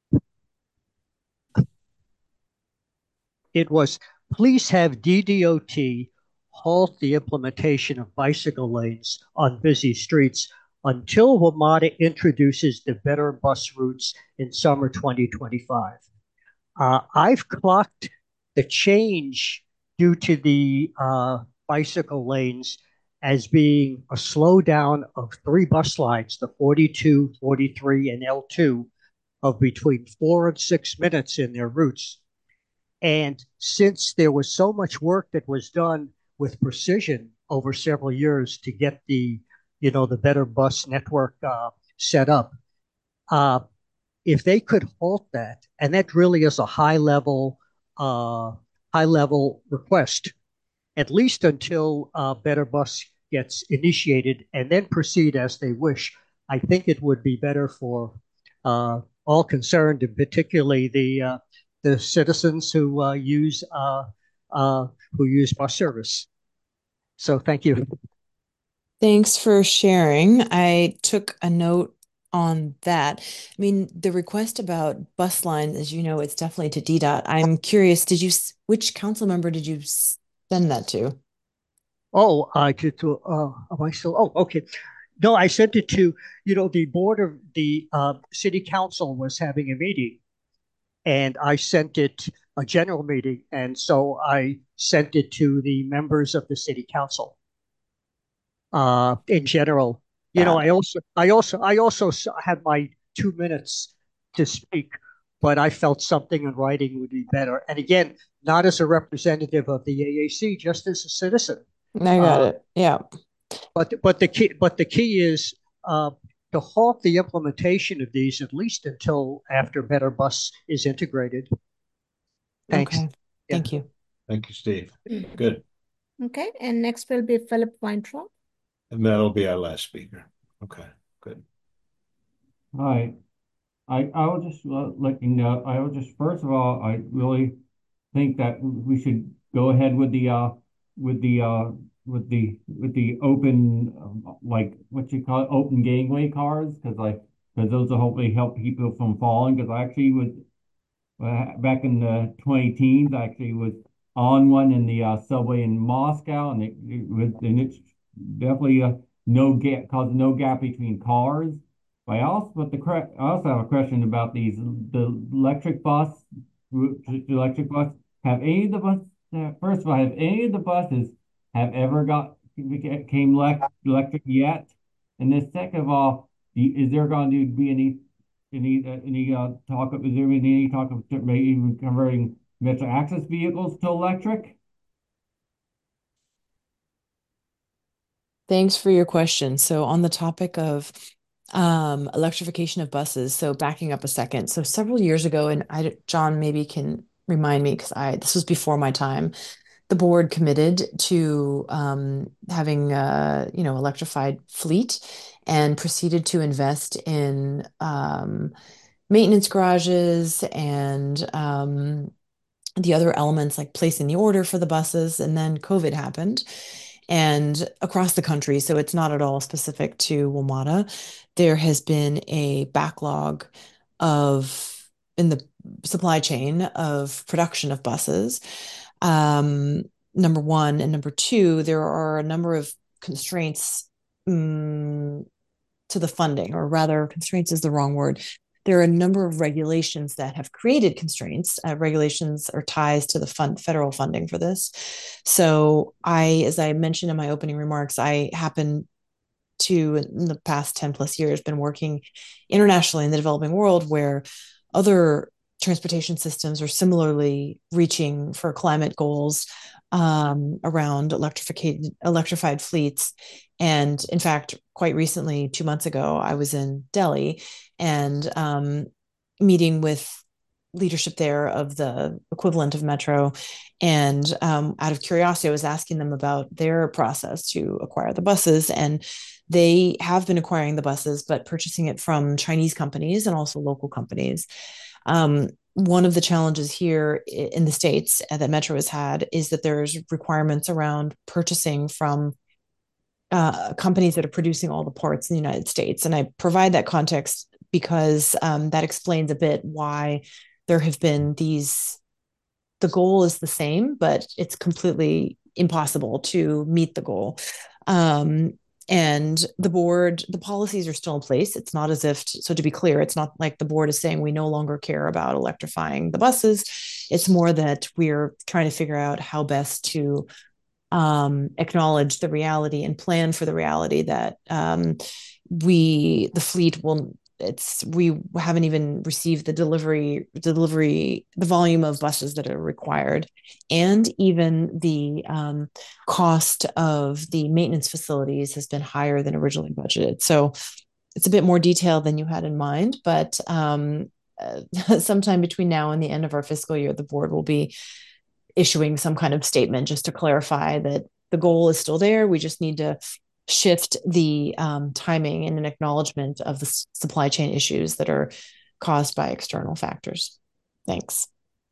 It was, please have D D O T halt the implementation of bicycle lanes on busy streets until WMATA introduces the better bus routes in summer twenty twenty-five. Uh, I've clocked the change due to the uh, bicycle lanes as being a slowdown of three bus lines, the forty-two, forty-three, and L two, of between four and six minutes in their routes. And since there was so much work that was done with precision over several years to get the, you know, the better bus network uh, set up, uh, if they could halt that, and that really is a high level, uh, high level request, at least until uh, Better Bus gets initiated, and then proceed as they wish. I think it would be better for uh, all concerned, and particularly the uh, the citizens who uh, use uh, uh, who use bus service. So thank you. Thanks for sharing. I took a note on that. I mean, the request about bus lines, as you know, it's definitely to D DOT. I'm curious, did you, which council member did you send that to? Oh, I did to, uh, am I still, oh, okay. No, I sent it to, you know, the board of the uh, city council was having a meeting, and I sent it a general meeting. And so I sent it to the members of the city council uh, in general. You know, I also, I also, I also had my two minutes to speak, but I felt something in writing would be better. And again, not as a representative of the A A C, just as a citizen. I got uh, it. Yeah. But but the key but the key is uh, to halt the implementation of these at least until after Better Bus is integrated. Thanks. Okay. Yeah. Thank you. Thank you, Steve. Good. Okay, and next will be Philip Weintraub. And that'll be our last speaker. Okay, good. Hi. I, I will just uh, let you know, I will just, first of all, I really think that we should go ahead with the, uh, with the, uh, with the, with the open, um, like, what you call it, open gangway cars, because like, because those will hopefully help people from falling, because I actually was, uh, back in the twenty teens, I actually was on one in the uh, subway in Moscow, and it, it was, and it's definitely uh, no gap, caused no gap between cars. But I also, but the correct, I also have a question about these the electric bus, route to the electric bus. Have any of the bus, uh, first of all, have any of the buses have ever got came elect, electric yet? And then second of all, is there going to be any any uh, any uh, talk of is there any talk of maybe even converting Metro Access vehicles to electric? Thanks for your question. So on the topic of um, electrification of buses, so backing up a second. So several years ago, and I, John maybe can remind me because I this was before my time, the board committed to um, having a you know electrified fleet and proceeded to invest in um, maintenance garages and um, the other elements like placing the order for the buses. And then COVID happened. And across the country, so it's not at all specific to WMATA, there has been a backlog of in the supply chain of production of buses. Um, number one, and number two, there are a number of constraints um, to the funding, or rather, constraints is the wrong word. There are a number of regulations that have created constraints. Uh, regulations or ties to the fund, federal funding for this. So I, as I mentioned in my opening remarks, I happen to, in the past ten plus years, been working internationally in the developing world where other transportation systems are similarly reaching for climate goals um, around electrified electrified fleets. And in fact, quite recently, two months ago, I was in Delhi and um, meeting with leadership there of the equivalent of Metro. And um, out of curiosity, I was asking them about their process to acquire the buses. And they have been acquiring the buses, but purchasing it from Chinese companies and also local companies. Um, one of the challenges here in the States that Metro has had is that there's requirements around purchasing from uh, companies that are producing all the parts in the United States. And I provide that context because um, that explains a bit why there have been these, the goal is the same, but it's completely impossible to meet the goal. Um, and the board, the policies are still in place. It's not as if, so to be clear, it's not like the board is saying we no longer care about electrifying the buses. It's more that we're trying to figure out how best to um, acknowledge the reality and plan for the reality that um, we, the fleet will, it's, we haven't even received the delivery, delivery, the volume of buses that are required, and even the um, cost of the maintenance facilities has been higher than originally budgeted. So it's a bit more detailed than you had in mind, but um, uh, sometime between now and the end of our fiscal year, the board will be issuing some kind of statement just to clarify that the goal is still there. We just need to shift the um, timing and an acknowledgement of the s- supply chain issues that are caused by external factors. Thanks.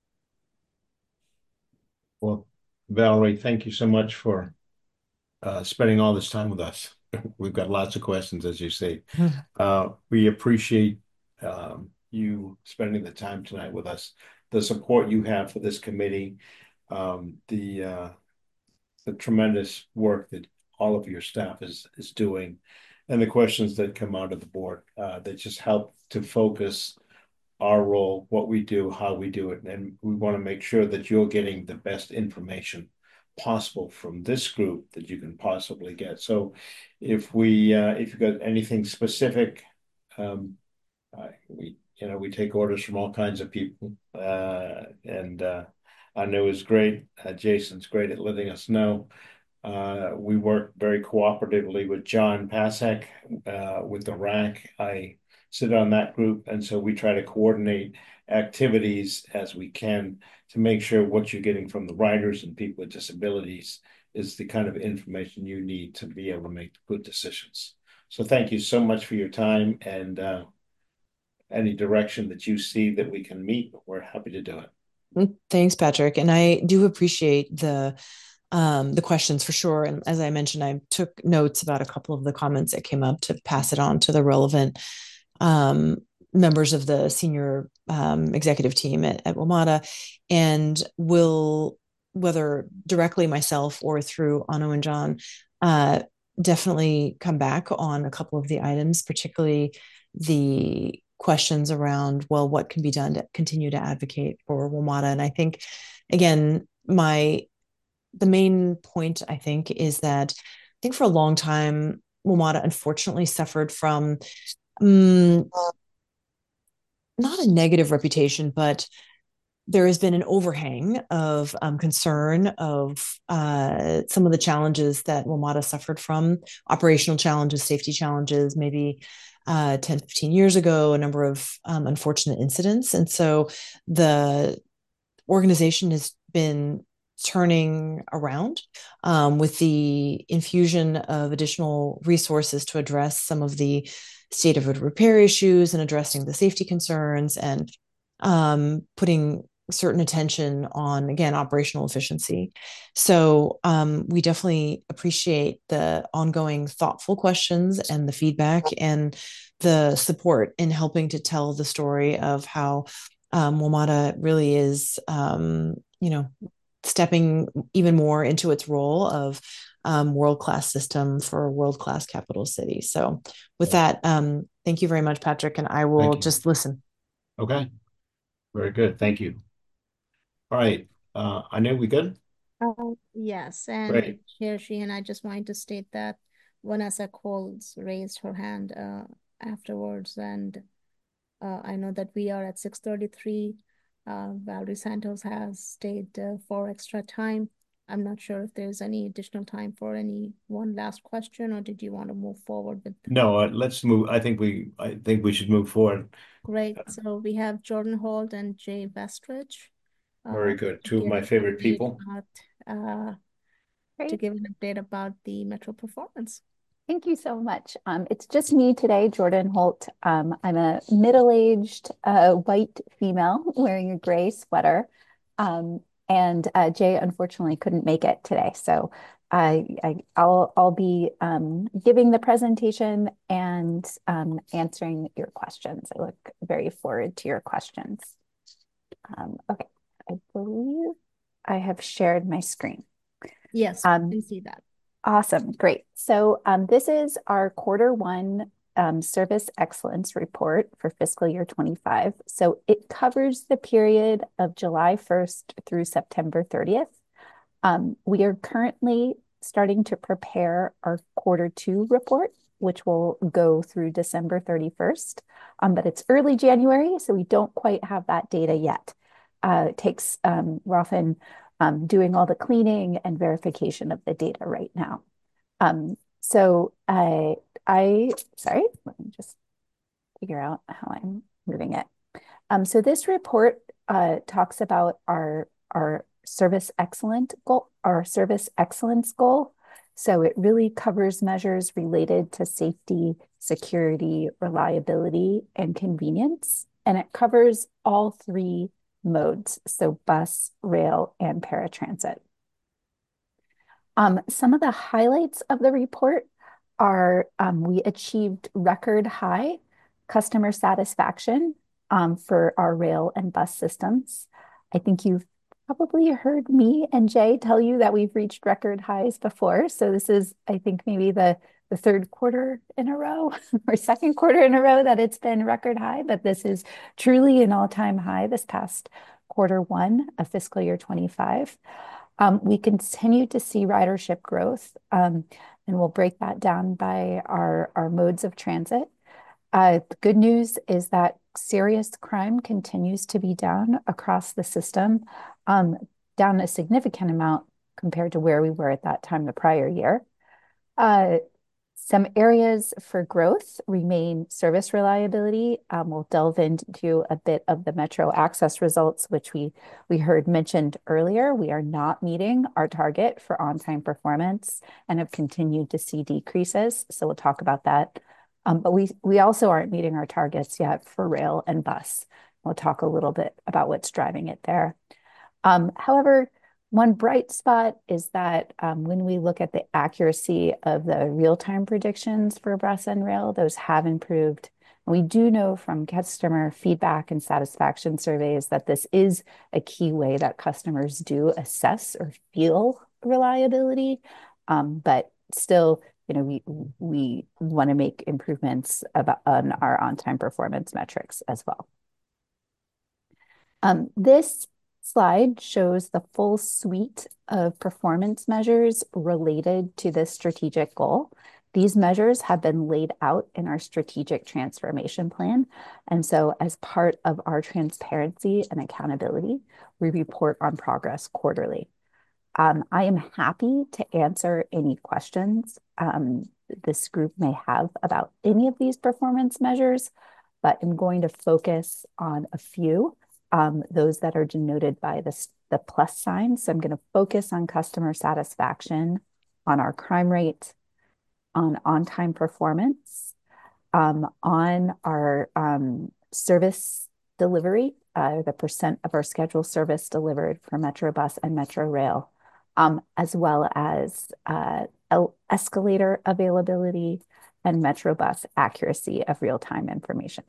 Well, Valerie, thank you so much for uh, spending all this time with us. We've got lots of questions, as you say. Uh, we appreciate um, you spending the time tonight with us, the support you have for this committee, um, the uh, the tremendous work that all of your staff is is doing, and the questions that come out of the board uh, that just help to focus our role, what we do, how we do it, and we want to make sure that you're getting the best information possible from this group that you can possibly get. So, if we uh, if you've got anything specific, um, uh, we you know we take orders from all kinds of people, uh, and uh, Anu is great. Uh, Jason's great at letting us know. Uh, we work very cooperatively with John Pasek uh, with the R A C. I sit on that group, and so we try to coordinate activities as we can to make sure what you're getting from the riders and people with disabilities is the kind of information you need to be able to make good decisions. So thank you so much for your time, and uh, any direction that you see that we can meet, we're happy to do it. Thanks, Patrick. And I do appreciate the um, the questions for sure. And as I mentioned, I took notes about a couple of the comments that came up to pass it on to the relevant um, members of the senior um, executive team at, at WMATA, and will, whether directly myself or through Anu and John, uh, definitely come back on a couple of the items, particularly the questions around, well, what can be done to continue to advocate for WMATA? And I think, again, my the main point, I think, is that I think for a long time, WMATA unfortunately suffered from um, not a negative reputation, but there has been an overhang of um, concern of uh, some of the challenges that WMATA suffered from, operational challenges, safety challenges, maybe uh, ten, fifteen years ago, a number of um, unfortunate incidents. And so the organization has been turning around um, with the infusion of additional resources to address some of the state of repair issues and addressing the safety concerns and um, putting certain attention on, again, operational efficiency. So um, we definitely appreciate the ongoing thoughtful questions and the feedback and the support in helping to tell the story of how um, WMATA really is, um, you know, stepping even more into its role of um, world-class system for a world-class capital city. So with that, um, thank you very much, Patrick, and I will just listen. Okay. Very good. Thank you. All right. Uh, Anu, we good? Uh, yes, and Great. Chair Sheehan, I just wanted to state that Vanessa Coles raised her hand uh, afterwards, and uh, I know that we are at six thirty-three. Uh, Valerie Santos has stayed uh, for extra time. I'm not sure if there's any additional time for any one last question, or did you want to move forward with? No, uh, let's move. I think we I think we should move forward. Great. So we have Jordan Holt and Jay Vestridge. Very uh, good. to Two of give my an favorite update people. about, uh, to Great. give an update about the Metro performance. Thank you so much. Um, it's just me today, Jordan Holt. Um, I'm a middle-aged uh, white female wearing a gray sweater. Um, and uh, Jay unfortunately couldn't make it today. So I, I, I'll, I'll be um, giving the presentation and um, answering your questions. I look very forward to your questions. Um, okay, I believe I have shared my screen. Yes, Um, we see that. Awesome, great. So um, this is our quarter one um, service excellence report for fiscal year twenty-five. So it covers the period of July first through September thirtieth. Um, we are currently starting to prepare our quarter two report, which will go through December thirty-first. Um, but it's early January, so we don't quite have that data yet. Uh, it takes, um, we're often um, doing all the cleaning and verification of the data right now. Um, so I, I, sorry, let me just figure out how I'm moving it. Um, so this report uh, talks about our, our service excellent goal, our service excellence goal. So it really covers measures related to safety, security, reliability, and convenience. And it covers all three modes, so bus, rail, and paratransit. Um, some of the highlights of the report are um, we achieved record high customer satisfaction um, for our rail and bus systems. I think you've probably heard me and Jay tell you that we've reached record highs before. So this is, I think, maybe the, the third quarter in a row or second quarter in a row that it's been record high, but this is truly an all-time high this past quarter one of fiscal year twenty-five. Um, we continue to see ridership growth, um, and we'll break that down by our, our modes of transit. Uh, the good news is that serious crime continues to be down across the system, um, down a significant amount compared to where we were at that time the prior year. Uh, some areas for growth remain service reliability. Um, we'll delve into a bit of the Metro Access results, which we, we heard mentioned earlier. We are not meeting our target for on-time performance and have continued to see decreases. So we'll talk about that. Um, but we, we also aren't meeting our targets yet for rail and bus. We'll talk a little bit about what's driving it there. Um, however, one bright spot is that um, when we look at the accuracy of the real-time predictions for bus and rail, those have improved. And we do know from customer feedback and satisfaction surveys that this is a key way that customers do assess or feel reliability, um, but still you know, we we want to make improvements about on our on-time performance metrics as well. Um, this slide shows the full suite of performance measures related to this strategic goal. These measures have been laid out in our strategic transformation plan. And so as part of our transparency and accountability, we report on progress quarterly. Um, I am happy to answer any questions um, this group may have about any of these performance measures, but I'm going to focus on a few, um, those that are denoted by this, the plus sign. So I'm going to focus on customer satisfaction, on our crime rate, on on-time performance, um, on our um, service delivery, uh, the percent of our scheduled service delivered for Metrobus and Metro Rail, um, as well as uh, escalator availability and Metrobus accuracy of real-time information.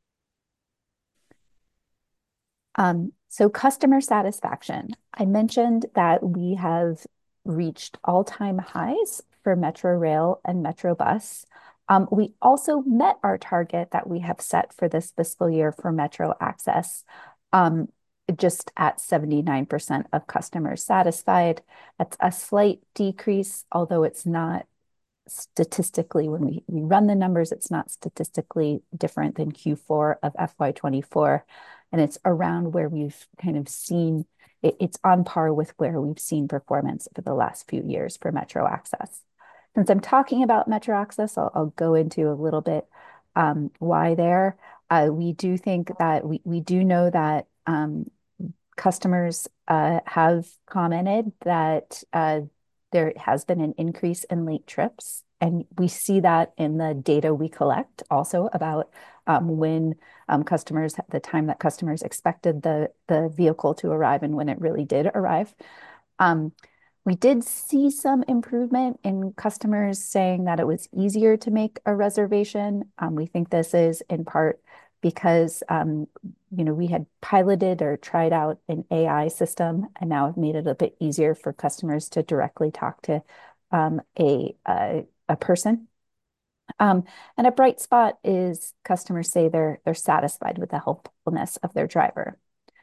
Um, so customer satisfaction. I mentioned that we have reached all-time highs for Metro Rail and Metrobus. Um, we also met our target that we have set for this fiscal year for Metro Access, um, just at seventy-nine percent of customers satisfied. That's a slight decrease, although it's not statistically, when we, we run the numbers, it's not statistically different than Q four of F Y twenty-four. And it's around where we've kind of seen, it, it's on par with where we've seen performance over the last few years for Metro Access. Since I'm talking about Metro Access, I'll, I'll go into a little bit um, why there. Uh, we do think that, we, we do know that um, customers uh, have commented that uh, there has been an increase in late trips. And we see that in the data we collect also about um, when um, customers, the time that customers expected the, the vehicle to arrive and when it really did arrive. Um, we did see some improvement in customers saying that it was easier to make a reservation. Um, we think this is in part because um, you know, we had piloted or tried out an A I system and now have made it a bit easier for customers to directly talk to um, a, a a person. Um, and a bright spot is customers say they're they're satisfied with the helpfulness of their driver.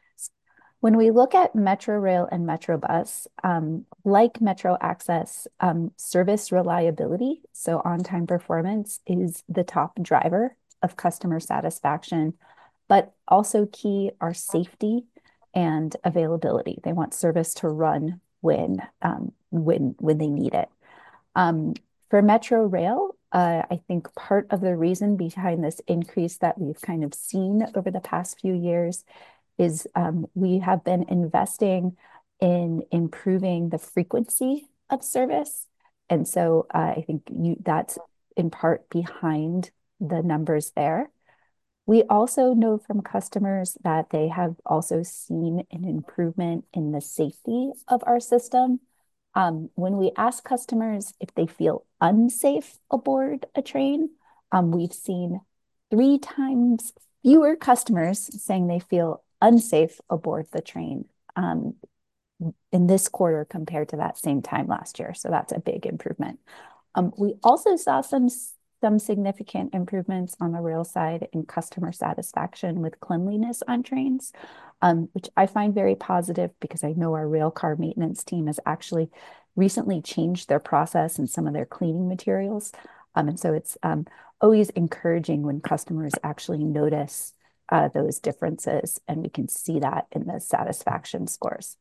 When we look at Metro Rail and Metrobus, um, like Metro Access, um, service reliability, so on-time performance, is the top driver of customer satisfaction, but also key are safety and availability. They want service to run when um, when when they need it. Um, For Metro Rail, uh, I think part of the reason behind this increase that we've kind of seen over the past few years is um, we have been investing in improving the frequency of service. And so uh, I think you, that's in part behind the numbers there. We also know from customers that they have also seen an improvement in the safety of our system. Um, when we ask customers if they feel unsafe aboard a train, um, we've seen three times fewer customers saying they feel unsafe aboard the train um, in this quarter compared to that same time last year. So that's a big improvement. Um, we also saw some, some significant improvements on the rail side in customer satisfaction with cleanliness on trains. Um, which I find very positive because I know our rail car maintenance team has actually recently changed their process and some of their cleaning materials. Um, and so it's um, always encouraging when customers actually notice uh, those differences, and we can see that in the satisfaction scores.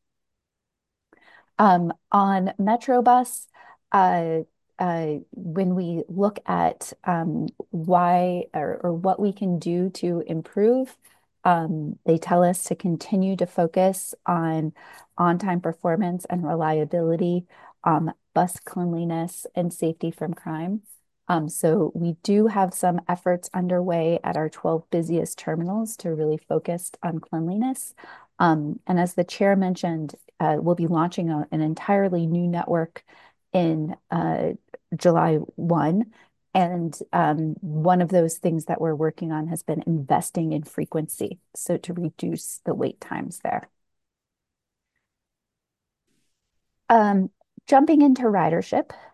Um, on Metrobus, uh, uh, when we look at um, why or, or what we can do to improve, Um, they tell us to continue to focus on on-time performance and reliability, um, bus cleanliness, and safety from crime. Um, so we do have some efforts underway at our twelve busiest terminals to really focus on cleanliness. Um, and as the chair mentioned, uh, we'll be launching a, an entirely new network in uh, July first. And um, one of those things that we're working on has been investing in frequency, so to reduce the wait times there. Um, jumping into ridership,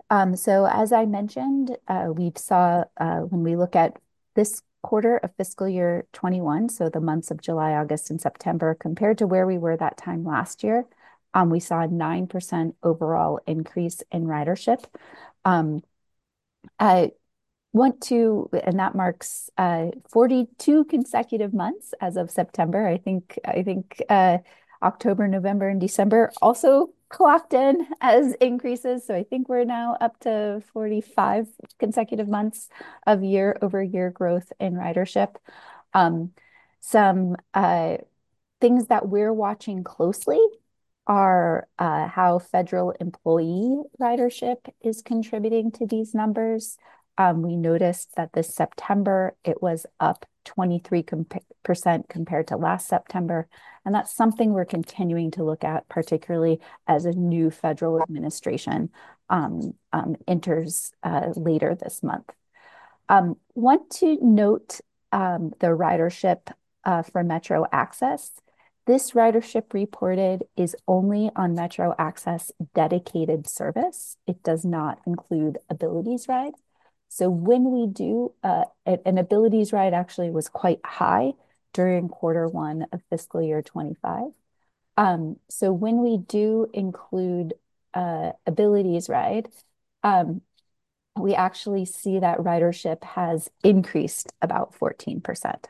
Um, so as I mentioned, uh, we saw uh, when we look at this quarter of fiscal year twenty-one, so the months of July, August, and September, compared to where we were that time last year, um, we saw a nine percent overall increase in ridership. Um, I want to, and that marks uh, forty-two consecutive months as of September. I think I think uh, October, November, and December also clocked in as increases. So I think we're now up to forty-five consecutive months of year-over-year growth in ridership. Um, some uh, things that we're watching closely are uh, how federal employee ridership is contributing to these numbers. Um, we noticed that this September, it was up twenty-three percent compared to last September. And that's something we're continuing to look at, particularly as a new federal administration um, um, enters uh, later this month. Um, want to note um, the ridership uh, for Metro Access. This ridership reported is only on Metro Access dedicated service. It does not include Abilities Ride. So when we do, uh, an Abilities Ride actually was quite high during quarter one of fiscal year twenty-five. Um, so when we do include uh, Abilities Ride, um, we actually see that ridership has increased about fourteen percent.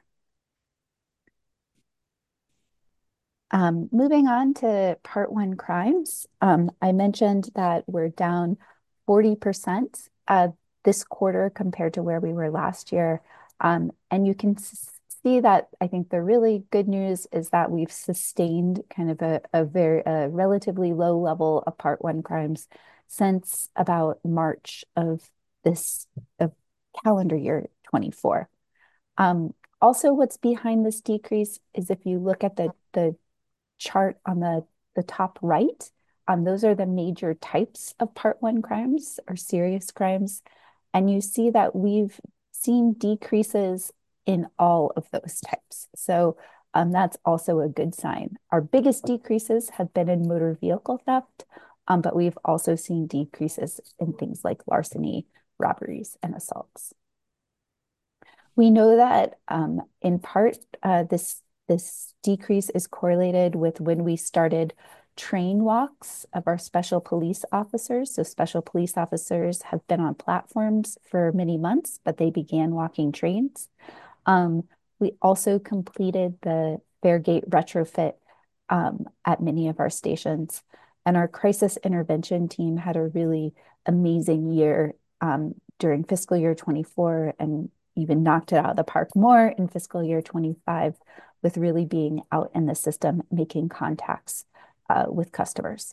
Um, moving on to part one crimes, um, I mentioned that we're down forty percent uh, this quarter compared to where we were last year. Um, and you can see that I think the really good news is that we've sustained kind of a, a very a relatively low level of part one crimes since about March of this of calendar year twenty-four. Um, also, what's behind this decrease is if you look at the, the chart on the, the top right, um, those are the major types of part one crimes or serious crimes. And you see that we've seen decreases in all of those types. So um, that's also a good sign. Our biggest decreases have been in motor vehicle theft, um, but we've also seen decreases in things like larceny, robberies, and assaults. We know that um, in part, uh, this, this decrease is correlated with when we started train walks of our special police officers. So special police officers have been on platforms for many months, but they began walking trains. Um, we also completed the Fairgate retrofit um, at many of our stations. And our crisis intervention team had a really amazing year um, during fiscal year twenty-four and even knocked it out of the park more in fiscal year twenty-five with really being out in the system, making contacts uh, with customers.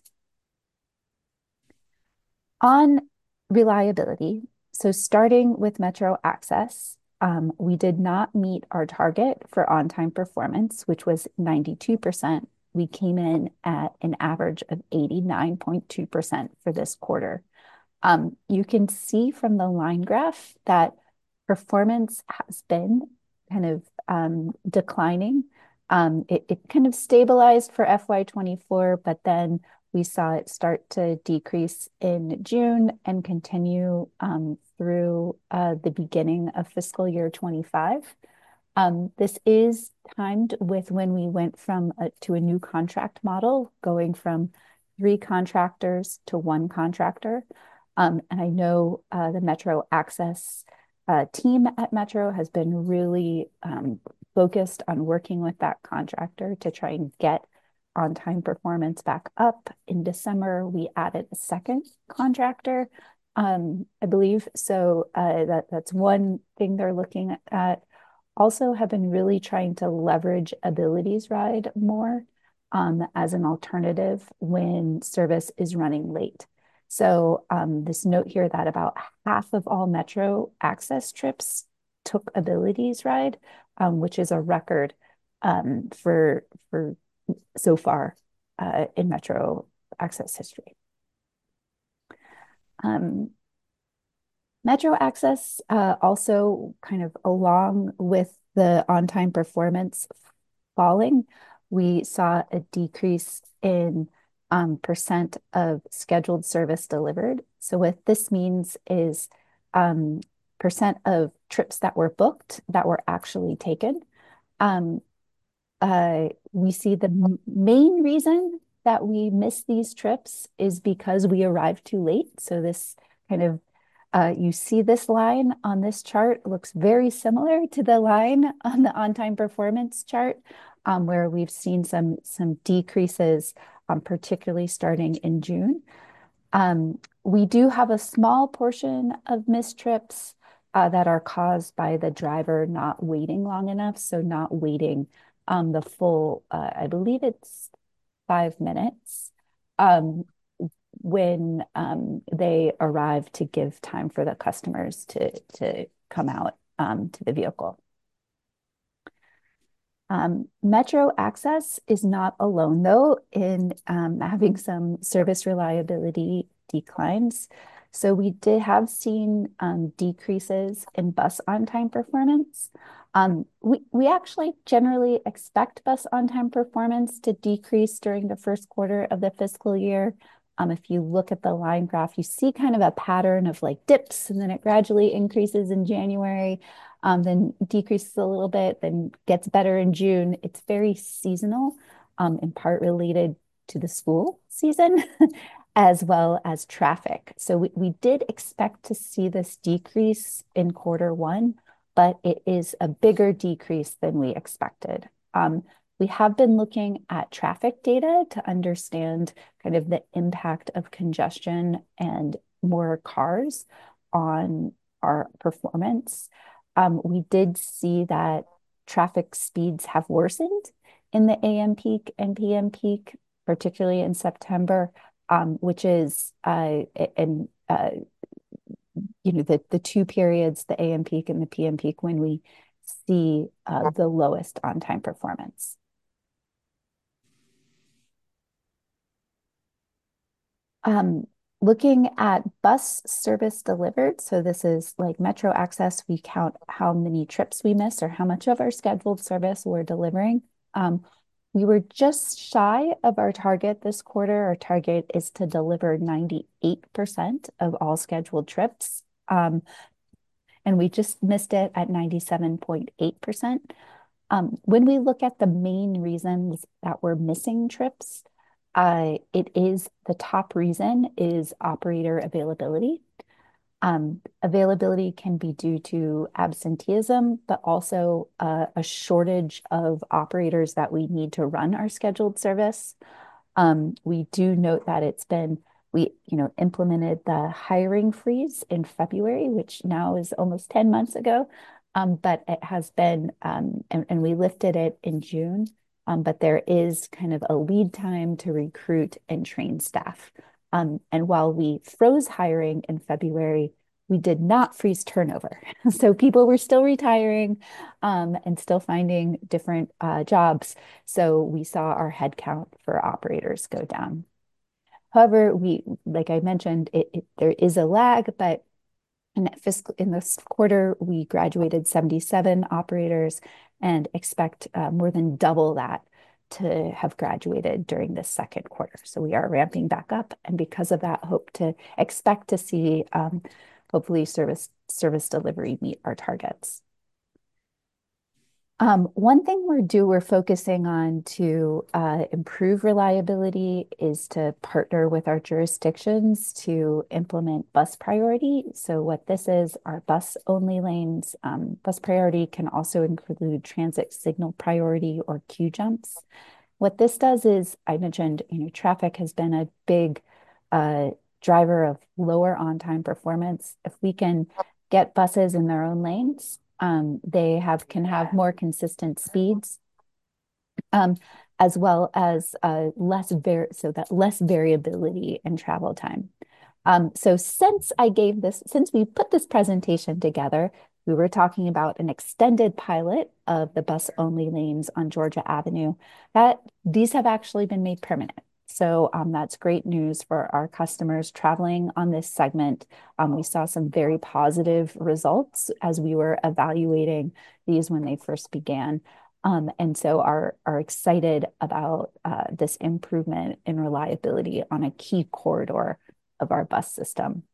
On reliability, so starting with Metro Access, um, we did not meet our target for on-time performance, which was ninety-two percent. We came in at an average of eighty-nine point two percent for this quarter. Um, you can see from the line graph that performance has been kind of um, declining. Um, it, it kind of stabilized for F Y twenty-four, but then we saw it start to decrease in June and continue um, through uh, the beginning of fiscal year twenty-five. Um, this is timed with when we went from a, to a new contract model, going from three contractors to one contractor. Um, and I know uh, the Metro Access uh, team at Metro has been really um, focused on working with that contractor to try and get on-time performance back up. In December, we added a second contractor, um, I believe. So uh, that, that's one thing they're looking at. Also have been really trying to leverage Abilities Ride more um, as an alternative when service is running late. So um, this note here that about half of all Metro Access trips took Abilities Ride, um, which is a record um, for, for so far uh, in Metro Access history. Um, Metro Access uh, also kind of along with the on-time performance falling, we saw a decrease in um, percent of scheduled service delivered. So what this means is um, percent of trips that were booked that were actually taken. Um, uh, we see the m- main reason that we miss these trips is because we arrived too late. So this kind of, uh, you see this line on this chart looks very similar to the line on the on-time performance chart, um, where we've seen some, some decreases, um, particularly starting in June. Um, we do have a small portion of missed trips uh, that are caused by the driver not waiting long enough. So not waiting um, the full, uh, I believe it's five minutes um, when um, they arrive to give time for the customers to, to come out um, to the vehicle. Um, Metro Access is not alone, though, in um, having some service reliability declines. So we did have seen um, decreases in bus on-time performance. Um, we, we actually generally expect bus on-time performance to decrease during the first quarter of the fiscal year. Um, if you look at the line graph, you see kind of a pattern of like dips, and then it gradually increases in January, um, then decreases a little bit, then gets better in June. It's very seasonal, um, in part related to the school season, as well as traffic. So we, we did expect to see this decrease in quarter one, but it is a bigger decrease than we expected. Um, we have been looking at traffic data to understand kind of the impact of congestion and more cars on our performance. Um, we did see that traffic speeds have worsened in the A M peak and P M peak, particularly in September, um, which is uh, and uh, you know the the two periods, the A M peak and the P M peak, when we see uh, the lowest on-time performance. Um, looking at bus service delivered, so this is like Metro Access, we count how many trips we miss or how much of our scheduled service we're delivering. Um, we were just shy of our target this quarter. Our target is to deliver ninety-eight percent of all scheduled trips. Um, and we just missed it at ninety-seven point eight percent. Um, when we look at the main reasons that we're missing trips, uh, it is the top reason is operator availability. Um, availability can be due to absenteeism, but also uh, a shortage of operators that we need to run our scheduled service. Um, we do note that it's been, we, you know, implemented the hiring freeze in February, which now is almost ten months ago. Um, but it has been, um, and, and we lifted it in June. Um, but there is kind of a lead time to recruit and train staff. Um, and while we froze hiring in February, we did not freeze turnover. So people were still retiring um, and still finding different uh, jobs. So we saw our headcount for operators go down. However, we, like I mentioned, it, it, there is a lag, but in fiscal in this quarter, we graduated seventy-seven operators and expect uh, more than double that to have graduated during this second quarter. So we are ramping back up, and because of that, hope to expect to see um, hopefully service service delivery meet our targets. Um, one thing we're do we're focusing on to uh, improve reliability is to partner with our jurisdictions to implement bus priority. So what this is are bus only lanes. Um, bus priority can also include transit signal priority or queue jumps. What this does is, I mentioned, you know, traffic has been a big uh, driver of lower on-time performance. If we can get buses in their own lanes, Um, they have can have more consistent speeds, um, as well as uh, less var so that less variability in travel time. Um, so since I gave this, since we put this presentation together, we were talking about an extended pilot of the bus only lanes on Georgia Avenue. That these have actually been made permanent. So um, that's great news for our customers traveling on this segment. Um, we saw some very positive results as we were evaluating these when they first began. Um, and so are, are excited about uh, this improvement in reliability on a key corridor of our bus system.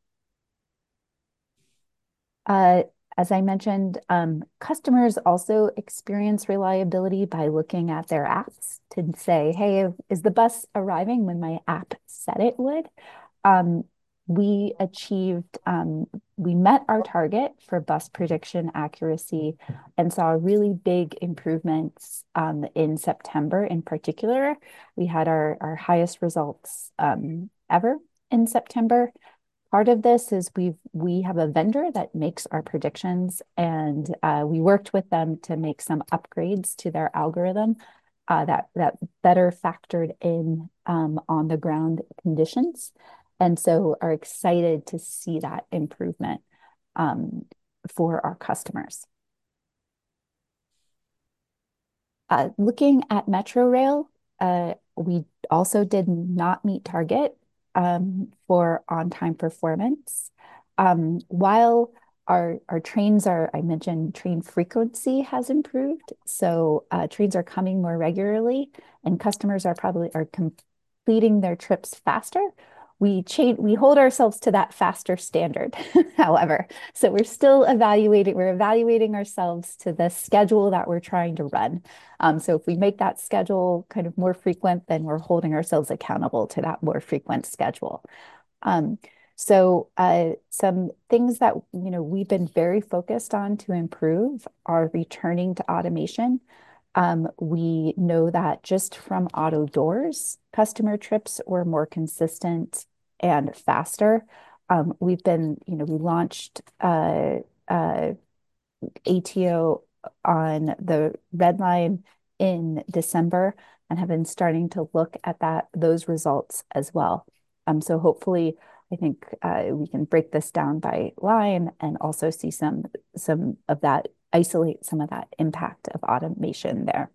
Uh, as I mentioned, um, customers also experience reliability by looking at their apps to say, hey, is the bus arriving when my app said it would? Um, we achieved, um, we met our target for bus prediction accuracy and saw really big improvements um, in September in particular. We had our, our highest results um, ever in September. Part of this is we've we have a vendor that makes our predictions, and uh, we worked with them to make some upgrades to their algorithm uh, that that better factored in um, on the ground conditions, and so are excited to see that improvement um, for our customers. Uh, looking at Metro Rail, uh, we also did not meet target um, for on-time performance. Um, while our, our trains are, I mentioned train frequency has improved. So uh, trains are coming more regularly and customers are probably are completing their trips faster. We change, we hold ourselves to that faster standard, however. So we're still evaluating, we're evaluating ourselves to the schedule that we're trying to run. Um, so if we make that schedule kind of more frequent, then we're holding ourselves accountable to that more frequent schedule. Um, so uh, some things that you know we've been very focused on to improve are returning to automation. Um, we know that just from auto doors, customer trips were more consistent and faster. Um, we've been, you know, we launched uh, uh, A T O on the Red Line in December and have been starting to look at that those results as well. Um, so hopefully, I think uh, we can break this down by line and also see some some of that, isolate some of that impact of automation there.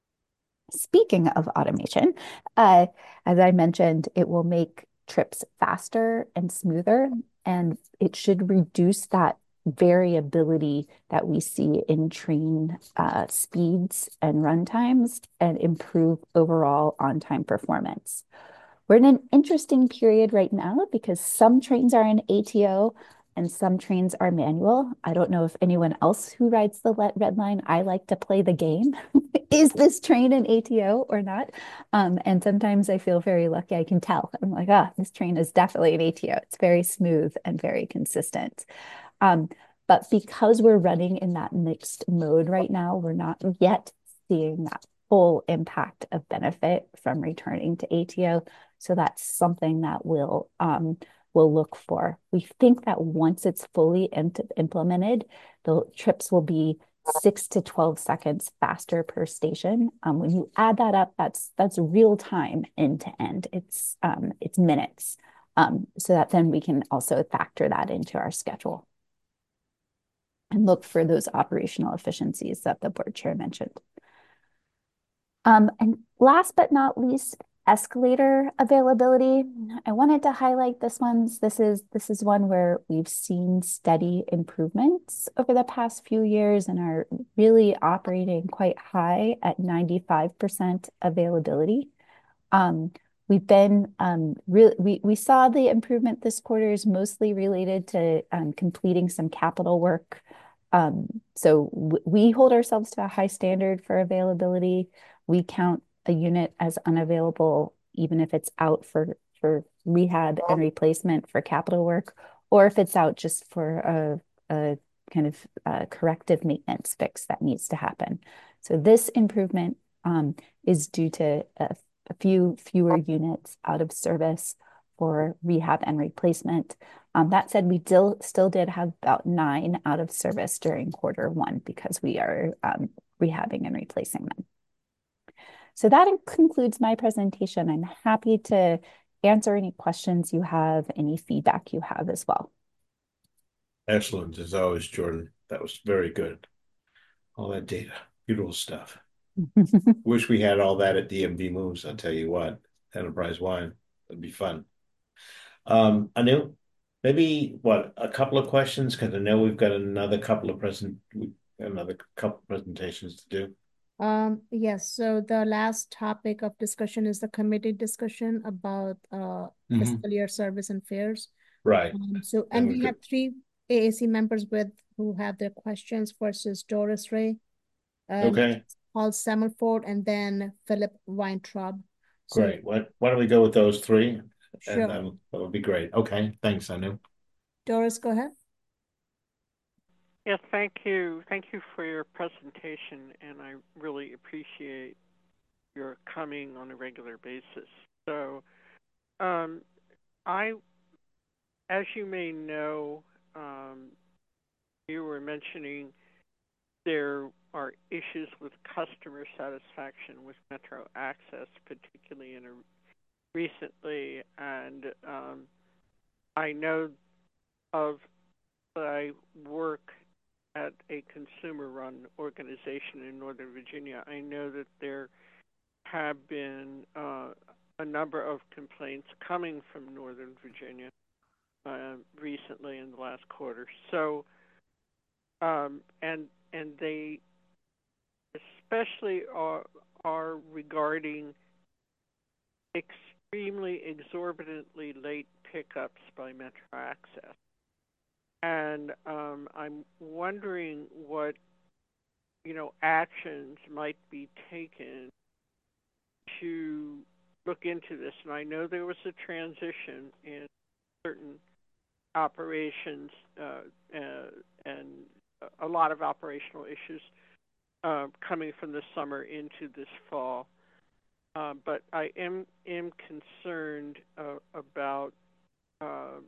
Speaking of automation, uh, as I mentioned, it will make trips faster and smoother, and it should reduce that variability that we see in train uh, speeds and run times and improve overall on-time performance. We're in an interesting period right now because some trains are in A T O and some trains are manual. I don't know if anyone else who rides the Red Line, I like to play the game. Is this train in A T O or not? Um, and sometimes I feel very lucky. I can tell. I'm like, ah, this train is definitely an A T O. It's very smooth and very consistent. Um, but because we're running in that mixed mode right now, we're not yet seeing that full impact of benefit from returning to A T O. So that's something that we'll um, we'll look for. We think that once it's fully implemented, the trips will be six to twelve seconds faster per station. Um, when you add that up, that's that's real time end to end. It's um, it's minutes. Um, so that then we can also factor that into our schedule and look for those operational efficiencies that the board chair mentioned. Um, and last but not least, escalator availability. I wanted to highlight this one. This is this is one where we've seen steady improvements over the past few years and are really operating quite high at ninety-five percent availability. Um, we've been um, really we we saw the improvement this quarter is mostly related to um, completing some capital work. Um, so we hold ourselves to a high standard for availability. We count a unit as unavailable, even if it's out for, for rehab and replacement for capital work, or if it's out just for a, a kind of uh, corrective maintenance fix that needs to happen. So this improvement um, is due to a, a few fewer units out of service for rehab and replacement. Um, that said, we still, still did have about nine out of service during quarter one because we are um, rehabbing and replacing them. So that concludes my presentation. I'm happy to answer any questions you have, any feedback you have as well. Excellent, as always, Jordan. That was very good. All that data, beautiful stuff. Wish we had all that at D M V Moves, I'll tell you what. Enterprise Wine, that'd be fun. Um, Anu, maybe, what, a couple of questions? Because I know we've got another couple of present, another couple of presentations to do. Um, yes, so the last topic of discussion is the committee discussion about uh Mhm. fiscal year service and fairs. Right. Um, so, And and we we have could, three A A C members with who have their questions. First is Doris Ray, uh, next okay, is Paul Semmelford, and then Philip Weintraub. So, great. What, why don't we go with those three? And sure. that would, that would be great. Okay, thanks, Anu. Doris, go ahead. Yes, thank you. Thank you for your presentation, and I really appreciate your coming on a regular basis. So, um, I, as you may know, um, you were mentioning there are issues with customer satisfaction with Metro Access, particularly in a, recently, and um, I know of that I work at a consumer-run organization in Northern Virginia. I know that there have been uh, a number of complaints coming from Northern Virginia uh, recently in the last quarter. So, um, and and they especially are are regarding extremely exorbitantly late pickups by Metro Access. And um, I'm wondering what, you know, actions might be taken to look into this. And I know there was a transition in certain operations uh, uh, and a lot of operational issues uh, coming from the summer into this fall. Uh, but I am am concerned uh, about uh,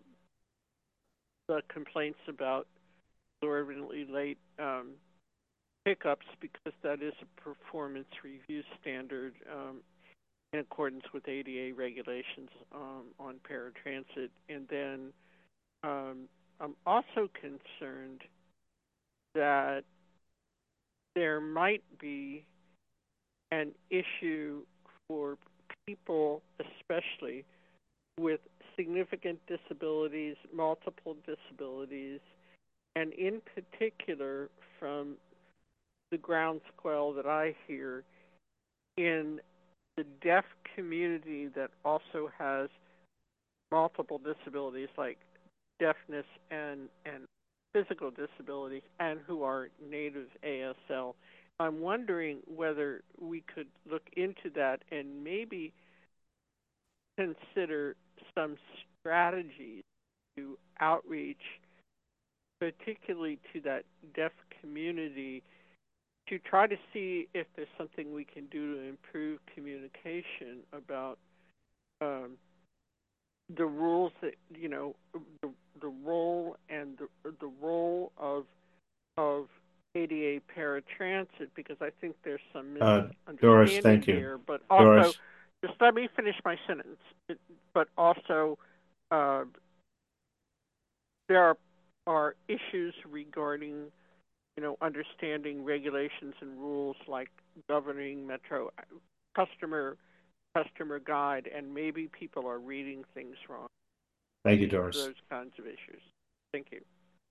the complaints about exorbitantly late um, pickups, because that is a performance review standard um, in accordance with A D A regulations um, on paratransit. And then um, I'm also concerned that there might be an issue for people, especially with significant disabilities, multiple disabilities, and in particular from the groundswell that I hear in the deaf community that also has multiple disabilities like deafness and, and physical disabilities, and who are native A S L. I'm wondering whether we could look into that and maybe consider some strategies to outreach, particularly to that deaf community, to try to see if there's something we can do to improve communication about um, the rules that, you know, the, the role and the, the role of of A D A paratransit, because I think there's some Uh, Doris, misunderstanding thank you. here. But also, Doris, just let me finish my sentence. It, but also, uh, there are, are issues regarding, you know, understanding regulations and rules like governing Metro customer customer guide, and maybe people are reading things wrong. thank you, Doris. Those kinds of issues. Thank you.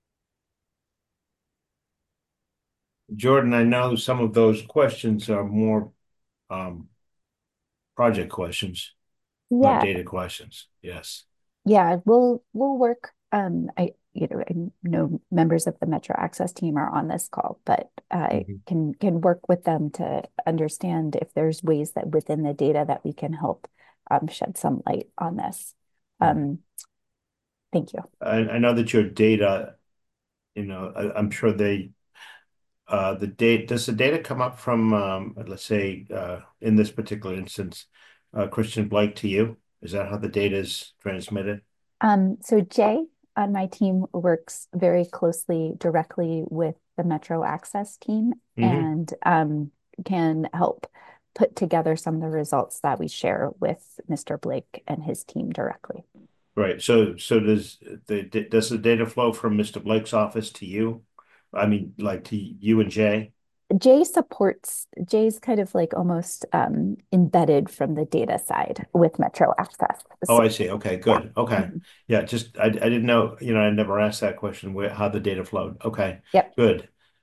Jordan, I know some of those questions are more um, project questions, not Yeah, data questions. Yes. yeah, we'll we'll work. Um, I you know I know members of the Metro Access team are on this call, but I Mhm. can can work with them to understand if there's ways that within the data that we can help um, shed some light on this. Um, thank you. I, I know that your data, you know, I, I'm sure they, uh, the date, does the data come up from, um, let's say, uh, in this particular instance, uh, Christian Blake to you? Is that how the data is transmitted? Um, so Jay on my team works very closely directly with the Metro Access team Mhm. and um, can help put together some of the results that we share with Mister Blake and his team directly. Right. So, so does the does the data flow from Mister Blake's office to you? I mean, like to you and Jay? Jay supports, Jay's kind of like almost um, embedded from the data side with Metro Access. Oh, So, I see. Okay, good. Okay. mhm. Yeah, just I I didn't know, you know, I never asked that question where how the data flowed. Okay, Yep. good.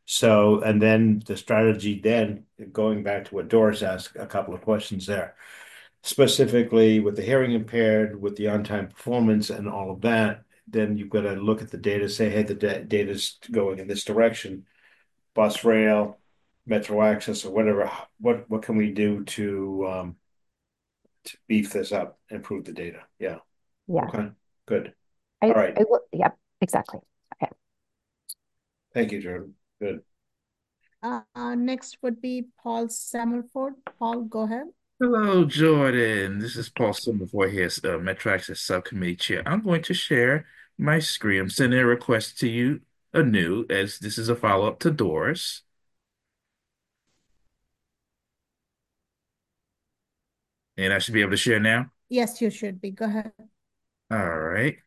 So, and then the strategy then, going back to what Doris asked, a couple of questions there, specifically with the hearing impaired, with the on-time performance and all of that, then you've got to look at the data, say, hey, the da data's going in this direction, bus, rail, metro access, or whatever. What what can we do to um, to beef this up, improve the data? Yeah. Yeah. Okay. Good. I, All right. I will, yep, exactly. Okay. Thank you, Jordan. Good. Uh, uh, next would be Paul Summerford. Paul, go ahead. Hello, Jordan. This is Paul Summerford here, uh, Metro Access Subcommittee Chair. I'm going to share my screen. I'm sending a request to you anew, as this is a follow-up to Doris. And I should be able to share now? Yes, you should be. Go ahead. All right.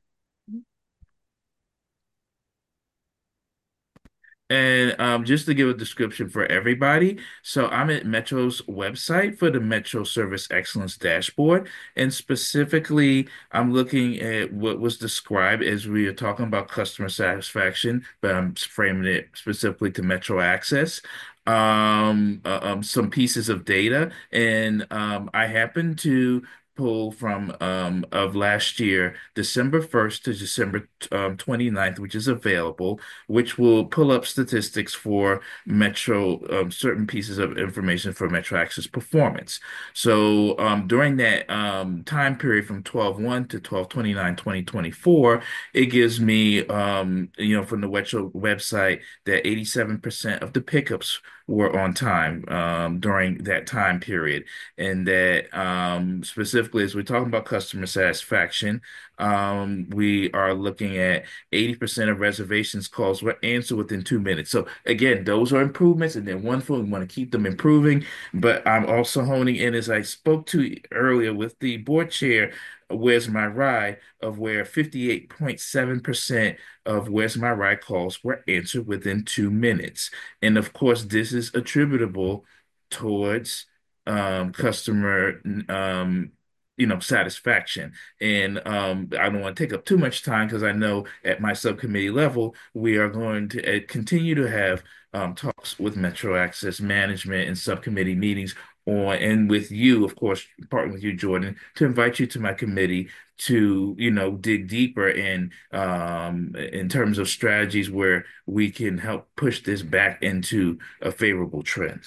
And um, just to give a description for everybody, so I'm at Metro's website for the Metro Service Excellence Dashboard. And specifically, I'm looking at what was described as we are talking about customer satisfaction, but I'm framing it specifically to Metro Access. Um, uh, um, some pieces of data, and um, I happen to pull from um, of last year, December first to December um, twenty-ninth, which is available, which will pull up statistics for Metro, um, certain pieces of information for Metro Access performance. So um, during that um, time period from twelve one to twelve twenty-nine twenty twenty-four, it gives me, um, you know, from the Metro website that eighty-seven percent of the pickups were on time um, during that time period. And that um, specifically, as we're talking about customer satisfaction, um, we are looking at eighty percent of reservations calls were answered within two minutes. So again, those are improvements, and they're wonderful. We want to keep them improving. But I'm also honing in, as I spoke to earlier with the board chair, Where's My Ride, of where fifty-eight point seven percent of Where's My Ride calls were answered within two minutes. And of course, this is attributable towards um, customer um, you know, satisfaction. And um, I don't want to take up too much time because I know at my subcommittee level, we are going to uh, continue to have um, talks with Metro Access management and subcommittee meetings on, and with you, of course, partnering with you, Jordan, to invite you to my committee to, you know, dig deeper in um, in terms of strategies where we can help push this back into a favorable trend.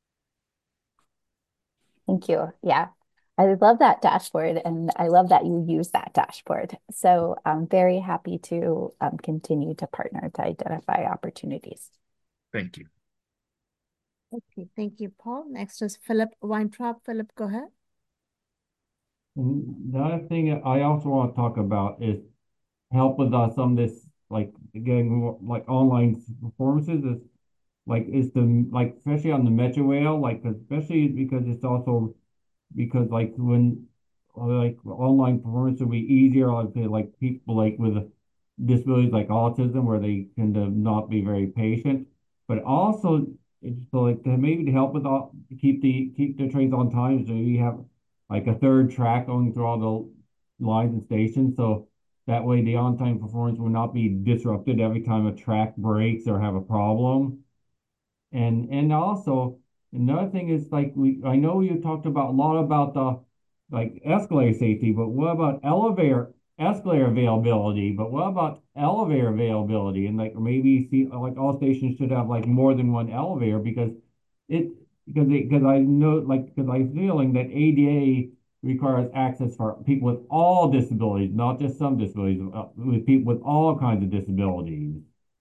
Thank you. Yeah. I love that dashboard, and I love that you use that dashboard. So I'm very happy to um, continue to partner to identify opportunities. Thank you. Okay, thank you, Paul. Next is Philip Weintraub. Philip, go ahead. And the other thing I also want to talk about is help with uh, some of this, like getting more, like online performances is like is the like especially on the Metro Rail, like especially because it's also because like when like online performance would be easier, like like people like with disabilities like autism, where they tend to not be very patient, but also it's so like to maybe to help with all keep the keep the trains on time. So you have like a third track going through all the lines and stations, so that way the on-time performance will not be disrupted every time a track breaks or have a problem. And and also another thing is like we I know you talked about a lot about the like escalator safety, but what about elevator escalator availability? But what about elevator availability? And like maybe see like all stations should have like more than one elevator because it because it, because I know like because I'm feeling that A D A requires access for people with all disabilities, not just some disabilities, uh, with people with all kinds of disabilities.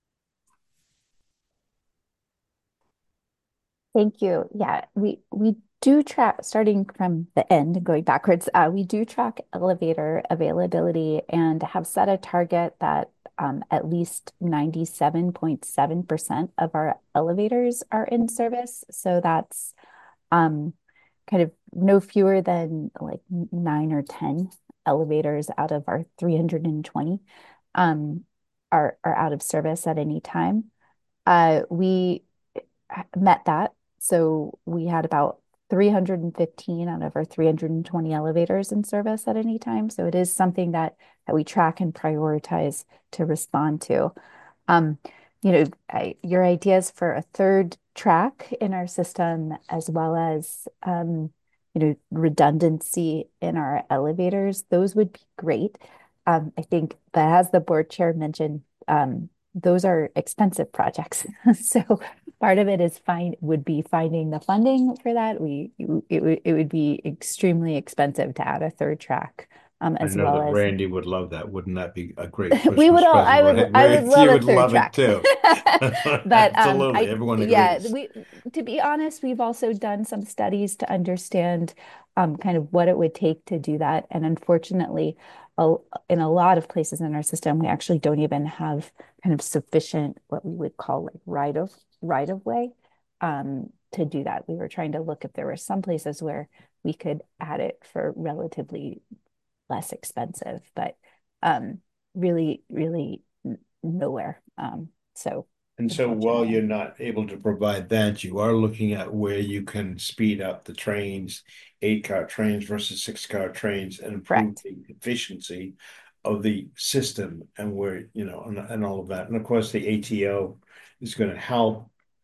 Thank you. Yeah, we we do track, starting from the end and going backwards, uh, we do track elevator availability and have set a target that um, at least ninety-seven point seven percent of our elevators are in service. So that's um, kind of no fewer than like nine or ten elevators out of our three hundred twenty um, are, are out of service at any time. Uh, we met that. So we had about three hundred fifteen out of our three hundred twenty elevators in service at any time. So it is something that, that we track and prioritize to respond to. Um, you know, I, your ideas for a third track in our system, as well as, um, you know, redundancy in our elevators, those would be great. Um, I think, but as the board chair mentioned, um, those are expensive projects. So part of it is find would be finding the funding for that. We it would it would be extremely expensive to add a third track, um, I as know well that as Randy would love that. Wouldn't that be a great we would Christmas all I present, would right? I would Right? love You a would third love it track. too. But um Absolutely. I Everyone yeah, agrees. we to be honest, we've also done some studies to understand um kind of what it would take to do that. And unfortunately, a, in a lot of places in our system, we actually don't even have kind of sufficient what we would call like right of right of way um to do that. We were trying to look if there were some places where we could add it for relatively less expensive, but um, really, really nowhere. Um, so And so while you're not able to provide that, you are looking at where you can speed up the trains, eight-car trains versus six-car trains, and improve Correct. the efficiency of the system and where, you know, and, and all of that. And of course, the A T O is going to help.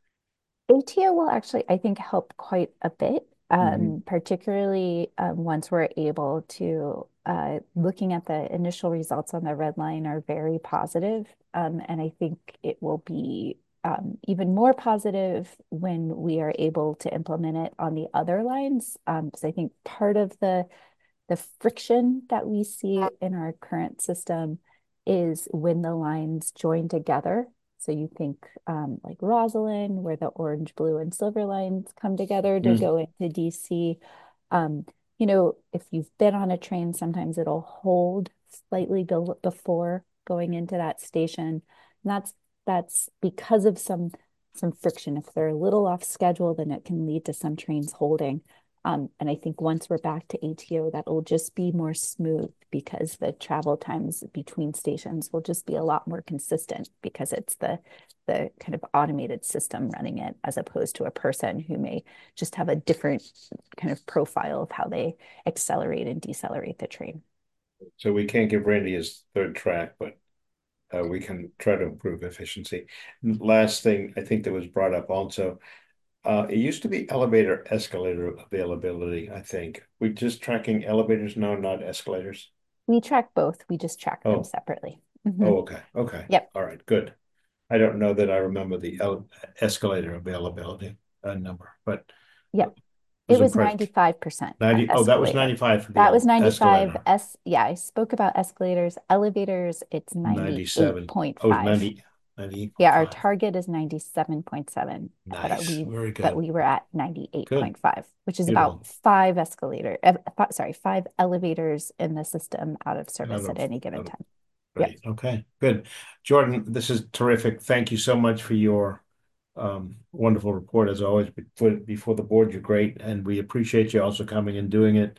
A T O will actually, I think, help quite a bit, um, Mhm. particularly um, once we're able to, uh, looking at the initial results on the red line are very positive. Um, and I think it will be um, even more positive when we are able to implement it on the other lines. Um, because I think part of the the friction that we see in our current system is when the lines join together. So you think um, like Rosalind, where the orange, blue, and silver lines come together to Mm. go into D C. Um, you know, if you've been on a train, sometimes it'll hold slightly be before going into that station. And that's that's because of some some friction. If they're a little off schedule, then it can lead to some trains holding. Um, and I think once we're back to A T O, that will just be more smooth because the travel times between stations will just be a lot more consistent because it's the the kind of automated system running it as opposed to a person who may just have a different kind of profile of how they accelerate and decelerate the train. So we can't give Randy his third track, but uh, we can try to improve efficiency. Last thing I think that was brought up also, uh, it used to be elevator escalator availability, I think. We're just tracking elevators now, not escalators. We track both. We just track them Oh. separately. Mhm. Oh, okay. Okay. Yep. All right. Good. I don't know that I remember the el- escalator availability uh, number, but Yep. was It was impressed. ninety-five percent ninety. Oh, that was escalator. ninety-five for the That was el- ninety-five. escalator. S yeah, I spoke about escalators. Elevators, it's ninety-seven. ninety-eight point Oh, it's five. ninety, ninety-eight Yeah, our point five. target is ninety-seven point seven. But Nice. we Very but good. we were at ninety-eight point five, which is Beautiful. about five escalator, uh, fi- sorry, five elevators in the system out of service Out at of- any given out of- time. Great. Okay, good. Jordan, this is terrific. Thank you so much for your um, wonderful report as always. Before, before the board, you're great, and we appreciate you also coming and doing it.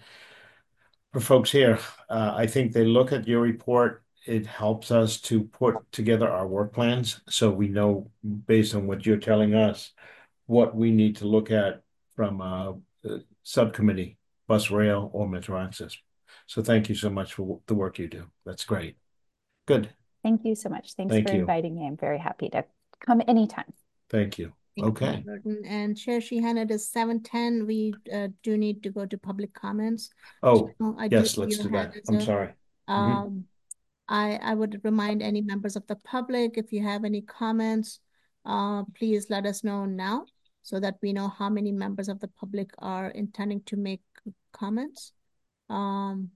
For folks here, uh, I think they look at your report. It helps us to put together our work plans so we know, based on what you're telling us, what we need to look at from uh, the subcommittee, bus rail or Metro Access. So thank you so much for the work you do. That's great. Good. Thank you so much. Thanks Thank for you. inviting me. I'm very happy to come anytime. Thank you. Thank you, Okay. Jordan. And Chair Sheehan, it is seven ten. We uh, do need to go to public comments. Oh, So I do yes, see let's your do hand that. is I'm up. sorry. Mhm. Um, I, I would remind any members of the public, if you have any comments, uh, please let us know now so that we know how many members of the public are intending to make comments. Um,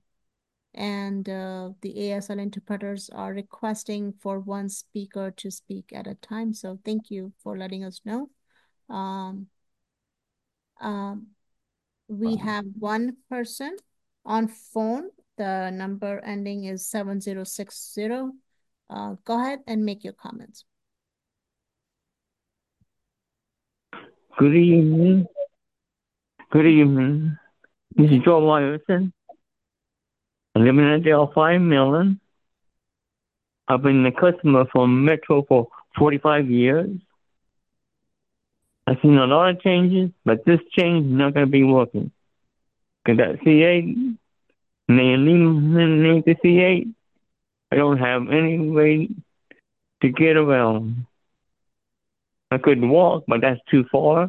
and uh, the A S L interpreters are requesting for one speaker to speak at a time. So thank you for letting us know. Um, um, we have one person on phone. The number ending is seven zero six zero. Uh, go ahead and make your comments. Good evening. Good evening. This is Joe Myerson. I live in Delphi, Maryland. I've been a customer from Metro for forty-five years. I've seen a lot of changes, but this change is not going to be working. Because that C eight, and they eliminate the C eight, I don't have any way to get around. I could walk, but that's too far.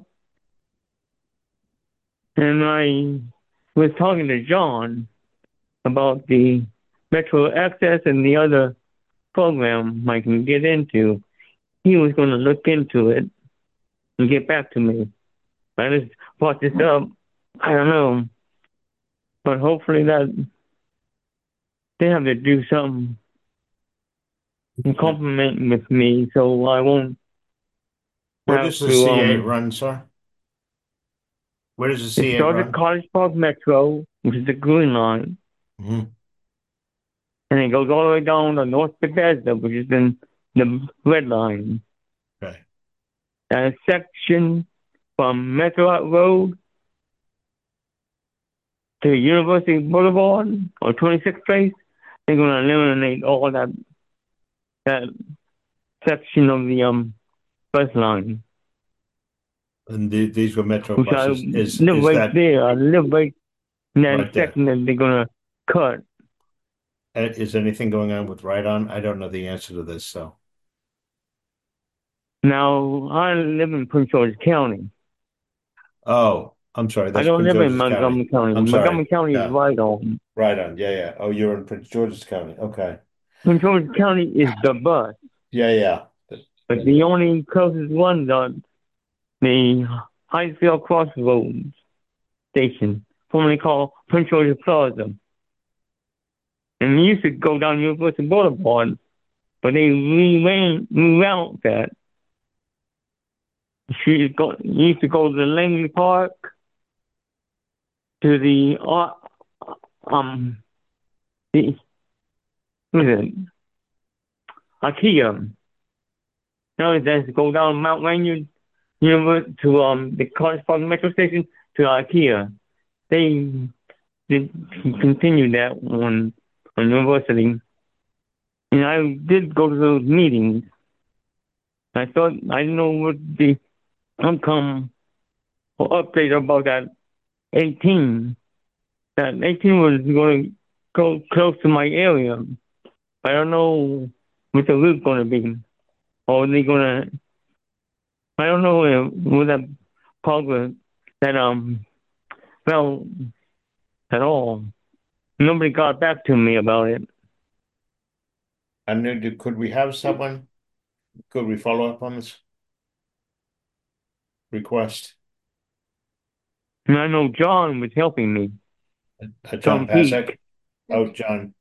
And I was talking to John about the Metro Access and the other program I can get into. He was going to look into it and get back to me. I just brought this up. I don't know. But hopefully that they have to do something and compliment with me so I won't Where have does the to, C eight um, run, sir? Where does the it C eight started run? College Park Metro, which is the green line, Mhm. and it goes all the way down to North Bethesda, which is in the red line. Okay. That section from Metro Road to University Boulevard or twenty-sixth Place, they're going to eliminate all that that section of the um bus line. And the, these were Metro Which I buses. Is live is right that there. I live right in that right there? section that they're going to cut. Uh, Is anything going on with Right On? I don't know the answer to this, so. Now, I live in Prince George's County. Oh, I'm sorry. I That's don't Prince live in George's Montgomery County. County. I'm sorry. Montgomery County is Yeah, right on. Right On. Yeah, yeah. Oh, you're in Prince George's County. Okay. Prince George's County is the bus, Yeah, yeah. but the only closest ones are the Highfield Crossroads station, formerly called Prince George's Plaza. And we used to go down University Boulevard, but they reran reroute that. She go, used to go to the Langley Park, to the uh, um the what is it? IKEA. Now it has to go down Mount Rainier, you know, to um the College Park Metro Station to IKEA. They did continue that on on University, and I did go to those meetings. I thought I didn't know what the outcome or update about that eighteen. That eighteen was going to go close to my area. I don't know what the route going to be. Or are they going to, I don't know uh, what that progress that um fell at all. Nobody got back to me about it. And then could we have someone? Could we follow up on this request? And I know John was helping me. Uh, John John Peak. Pasek? Oh, John.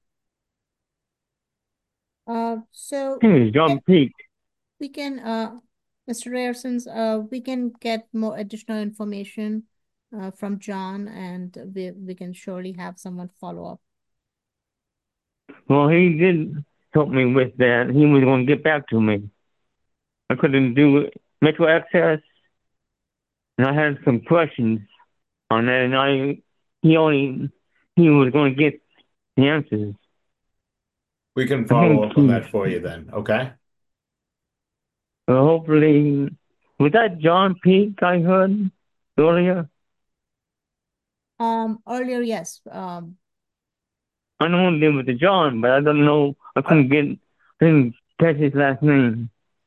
Uh, so Hey, John Peak. we can, uh, Mister Rayersons, uh, we can get more additional information uh, from John, and we we can surely have someone follow up. Well, he did help me with that. He was going to get back to me. I couldn't do Metro Access, and I had some questions on that, and I he only he was going to get the answers. We can follow up on that for you then, okay? Well, hopefully, was that John Peak I heard earlier? Um, earlier, yes. Um, I know him there with the John, but I don't know. I couldn't get, I didn't catch his last name.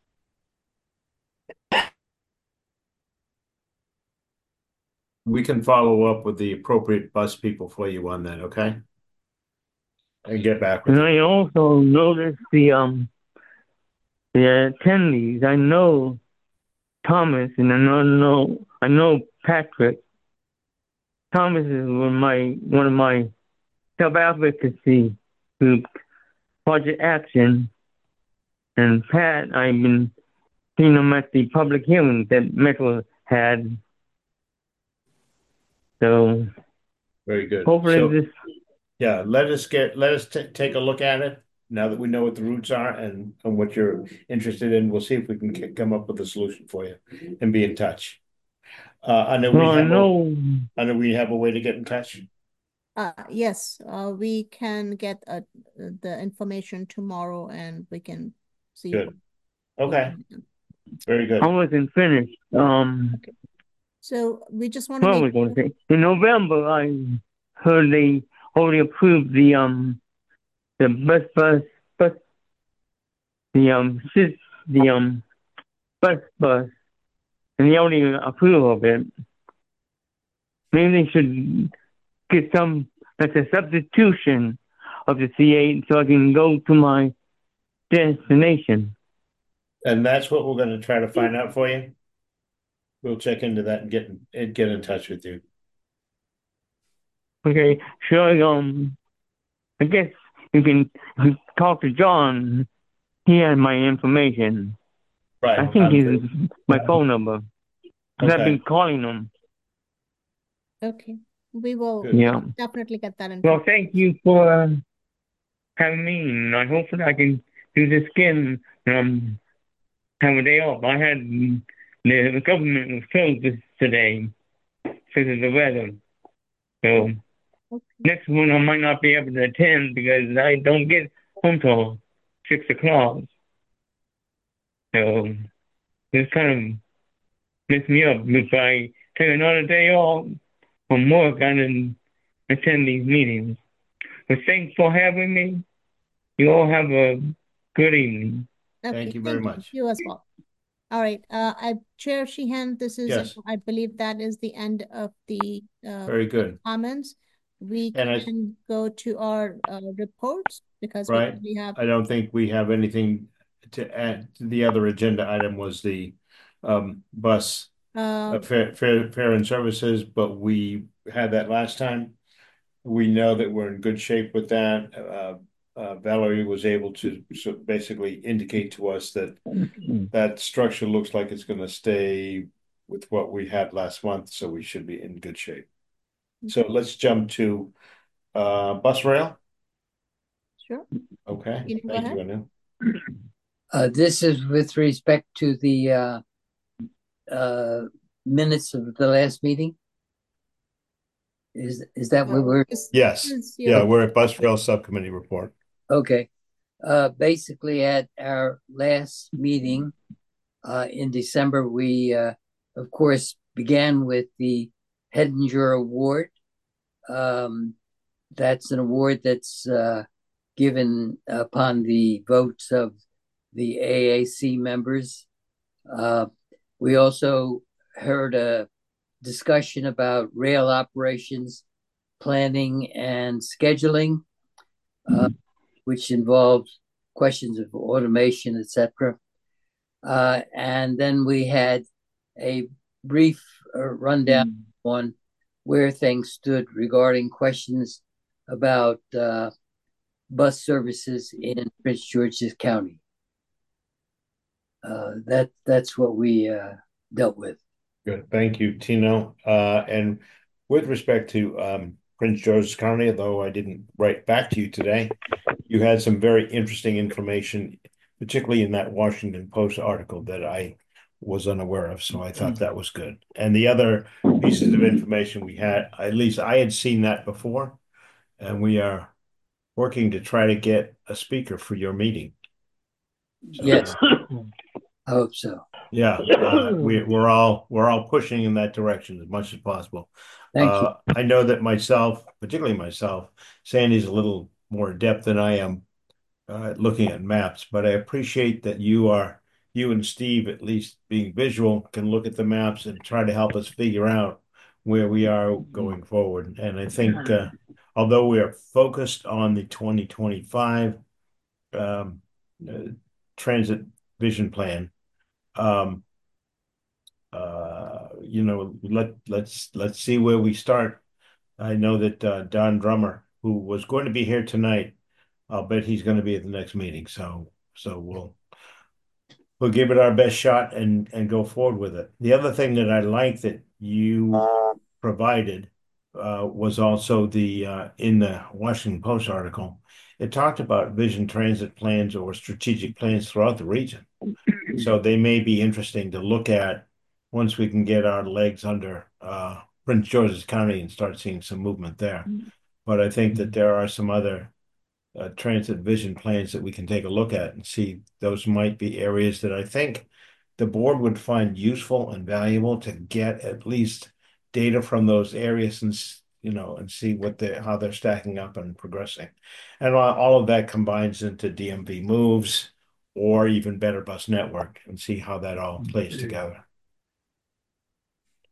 We can follow up with the appropriate bus people for you on that, okay? And get back with And you. I also noticed the um the attendees. I know Thomas, and I know, know I know Patrick. Thomas is one of my one of my self advocacy group, Project Action, and Pat. I've been seeing him at the public hearings that Metro had. So Very good. hopefully So, this. yeah, let us get, let us ta- take a look at it now that we know what the routes are and, and what you're interested in. We'll see if we can c- come up with a solution for you and be in touch. Uh, I know we Well, I have a, know. I know we have a way to get in touch. uh, yes, uh, we can get uh, the information tomorrow, and we can see. Good. Okay. Very good. I wasn't finished. Um, So we just want to what make was I going to say? In November, I heard they already approved the um the bus bus bus the um sys- the um bus bus and they already approve of it. Maybe they should get some, that's a substitution of the C eight so I can go to my destination. And that's what we're going to try to find out for you. We'll check into that and get and get in touch with you. Okay, sure. Um, I guess you can talk to John. He has my information. Right. I think Um, he's my phone number. 'Cause I've Okay. been calling him. Okay, we will Yeah. definitely get that Well, info. thank you for uh, having me. And I hope that I can do this again. Um, have a day off. I had the government was closed this today because of the weather. So next one I might not be able to attend because I don't get home till six o'clock. So this kind of messed me up. If I take another day off from work, I didn't attend these meetings. But thanks for having me. You all have a good evening. Okay, Thank you very much. You as well. All right, uh, I Chair Sheehan, this is, Yes. I believe that is the end of the uh, Very good. comments. We And I- can go to our uh, reports because we Right. already have. I don't think we have anything to add. The other agenda item was the um, bus Uh, uh, fare, fare, fare and services, but we had that last time. We know that we're in good shape with that. Uh, uh, Valerie was able to so basically indicate to us that that structure looks like it's going to stay with what we had last month, so we should be in good shape. So let's jump to uh, bus rail. Sure. Okay, You can go thank you, ahead. Anu. Uh, this is with respect to the uh, uh, minutes of the last meeting. Is is that what we're? Yes, yeah, we're at bus rail subcommittee report. Okay. Uh, basically, at our last meeting uh, in December, we, uh, of course, began with the Hedinger Award. Um, that's an award that's uh, given upon the votes of the A A C members. Uh, we also heard a discussion about rail operations, planning, and scheduling. Uh, which involves questions of automation, et cetera. Uh, and then we had a brief uh, rundown on where things stood regarding questions about uh, bus services in Prince George's County. Uh, that that's what we uh, dealt with. Good, thank you, Tino. Uh, and with respect to um, Prince George's County, although I didn't write back to you today, you had some very interesting information, particularly in that Washington Post article that I was unaware of. So I thought that was good. And the other pieces of information we had, at least I had seen that before, and we are working to try to get a speaker for your meeting. So, Yes, I hope so. Yeah, uh, we, we're all we're all pushing in that direction as much as possible. Thank you. Uh, I know that myself, particularly myself, Sandy's a little more adept than I am uh, looking at maps, but I appreciate that you are you and Steve, at least being visual, can look at the maps and try to help us figure out where we are going forward. And I think, uh, although we are focused on the twenty twenty-five um, uh, transit vision plan. Um, uh, you know, let let's let's see where we start. I know that uh, Don Drummer, who was going to be here tonight, I'll bet he's going to be at the next meeting. So so we'll we'll give it our best shot and and go forward with it. The other thing that I like that you provided uh, was also the uh, in the Washington Post article. It talked about vision transit plans or strategic plans throughout the region. So they may be interesting to look at once we can get our legs under uh, Prince George's County and start seeing some movement there. But I think that there are some other uh, transit vision plans that we can take a look at and see. Those might be areas that I think the board would find useful and valuable to get at least data from those areas and, you know, and see what they how they're stacking up and progressing. And all of that combines into D M V moves or even Better Bus Network and see how that all plays together.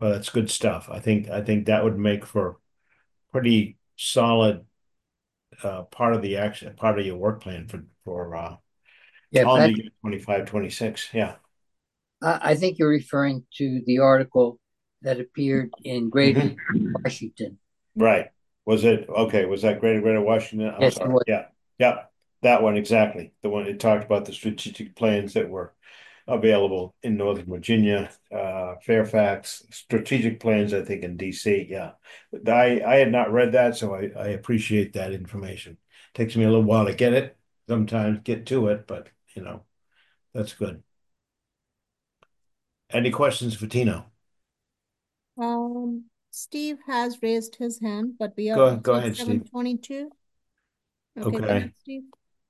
Well, that's good stuff. I think I think that would make for pretty solid uh, part of the action, part of your work plan for for uh, Yeah, calendar Pat, year twenty-five, twenty-six. Yeah. I I think you're referring to the article that appeared in Greater Mhm. Washington. Right. Was it okay? Was that Greater Greater Washington? I'm Yes, it sorry. was. Yeah. Yeah. That one exactly. The one it talked about the strategic plans that were available in Northern Virginia, uh, Fairfax, strategic plans, I think in D C. Yeah. I I had not read that, so I, I appreciate that information. Takes me a little while to get it, sometimes get to it, but you know, that's good. Any questions for Tino? Um, Steve has raised his hand, but we are Go go also at ahead, seven Steve. twenty-two. Okay, go Okay. ahead, Steve.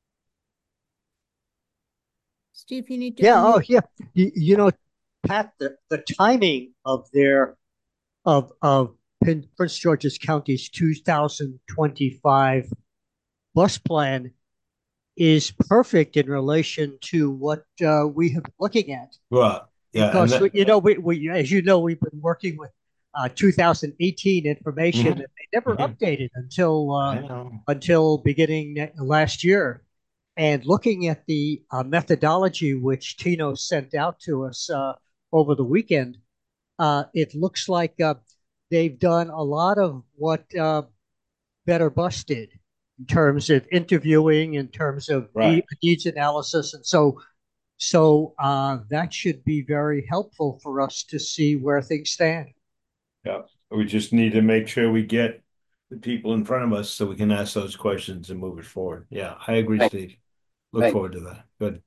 Steve, you need to Yeah, oh unmute. yeah. You, you know, Pat, the, the timing of their of of Prin- Prince George's County's two thousand twenty-five bus plan is perfect in relation to what uh, we have been looking at. Well, yeah, and Because that, you know, we, we as you know, we've been working with uh, two thousand eighteen information, Mhm. and they never Mhm. updated until uh, I know. until beginning ne- last year. And looking at the uh, methodology which Tino sent out to us uh, over the weekend, uh, it looks like uh, they've done a lot of what uh, Better Bus did in terms of interviewing, in terms of Right. needs analysis, and so so uh, that should be very helpful for us to see where things stand. Yeah. We just need to make sure we get the people in front of us so we can ask those questions and move it forward. Yeah, I agree, Right, Steve. Look right. forward to that. Good.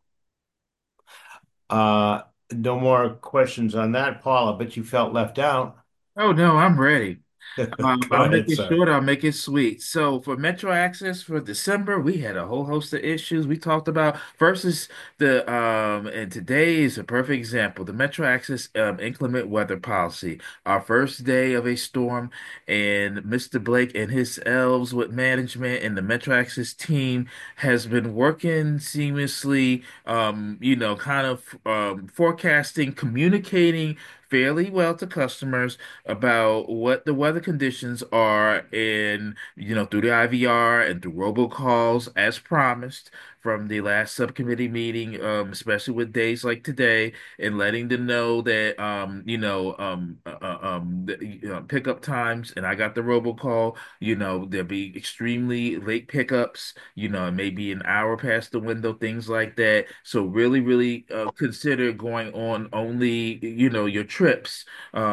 Uh, no more questions on that, Paula, but you felt left out. Oh no, I'm ready. Um, Go I'll make ahead, it sir. short, I'll make it sweet. So for Metro Access for December, we had a whole host of issues we talked about. First is the um, and today is a perfect example, the Metro Access um, inclement weather policy. Our first day of a storm, and Mister Blake and his elves with management and the Metro Access team has been working seamlessly, um, you know, kind of um, forecasting, communicating fairly well to customers about what the weather conditions are in, you know, through the I V R and through robocalls as promised from the last subcommittee meeting, um, especially with days like today, and letting them know that, um, you know, um, uh, uh, um, the, uh, pickup times, and I got the robocall, you know, there'll be extremely late pickups, you know, maybe an hour past the window, things like that. So really, really uh, consider going on only, you know, your trips.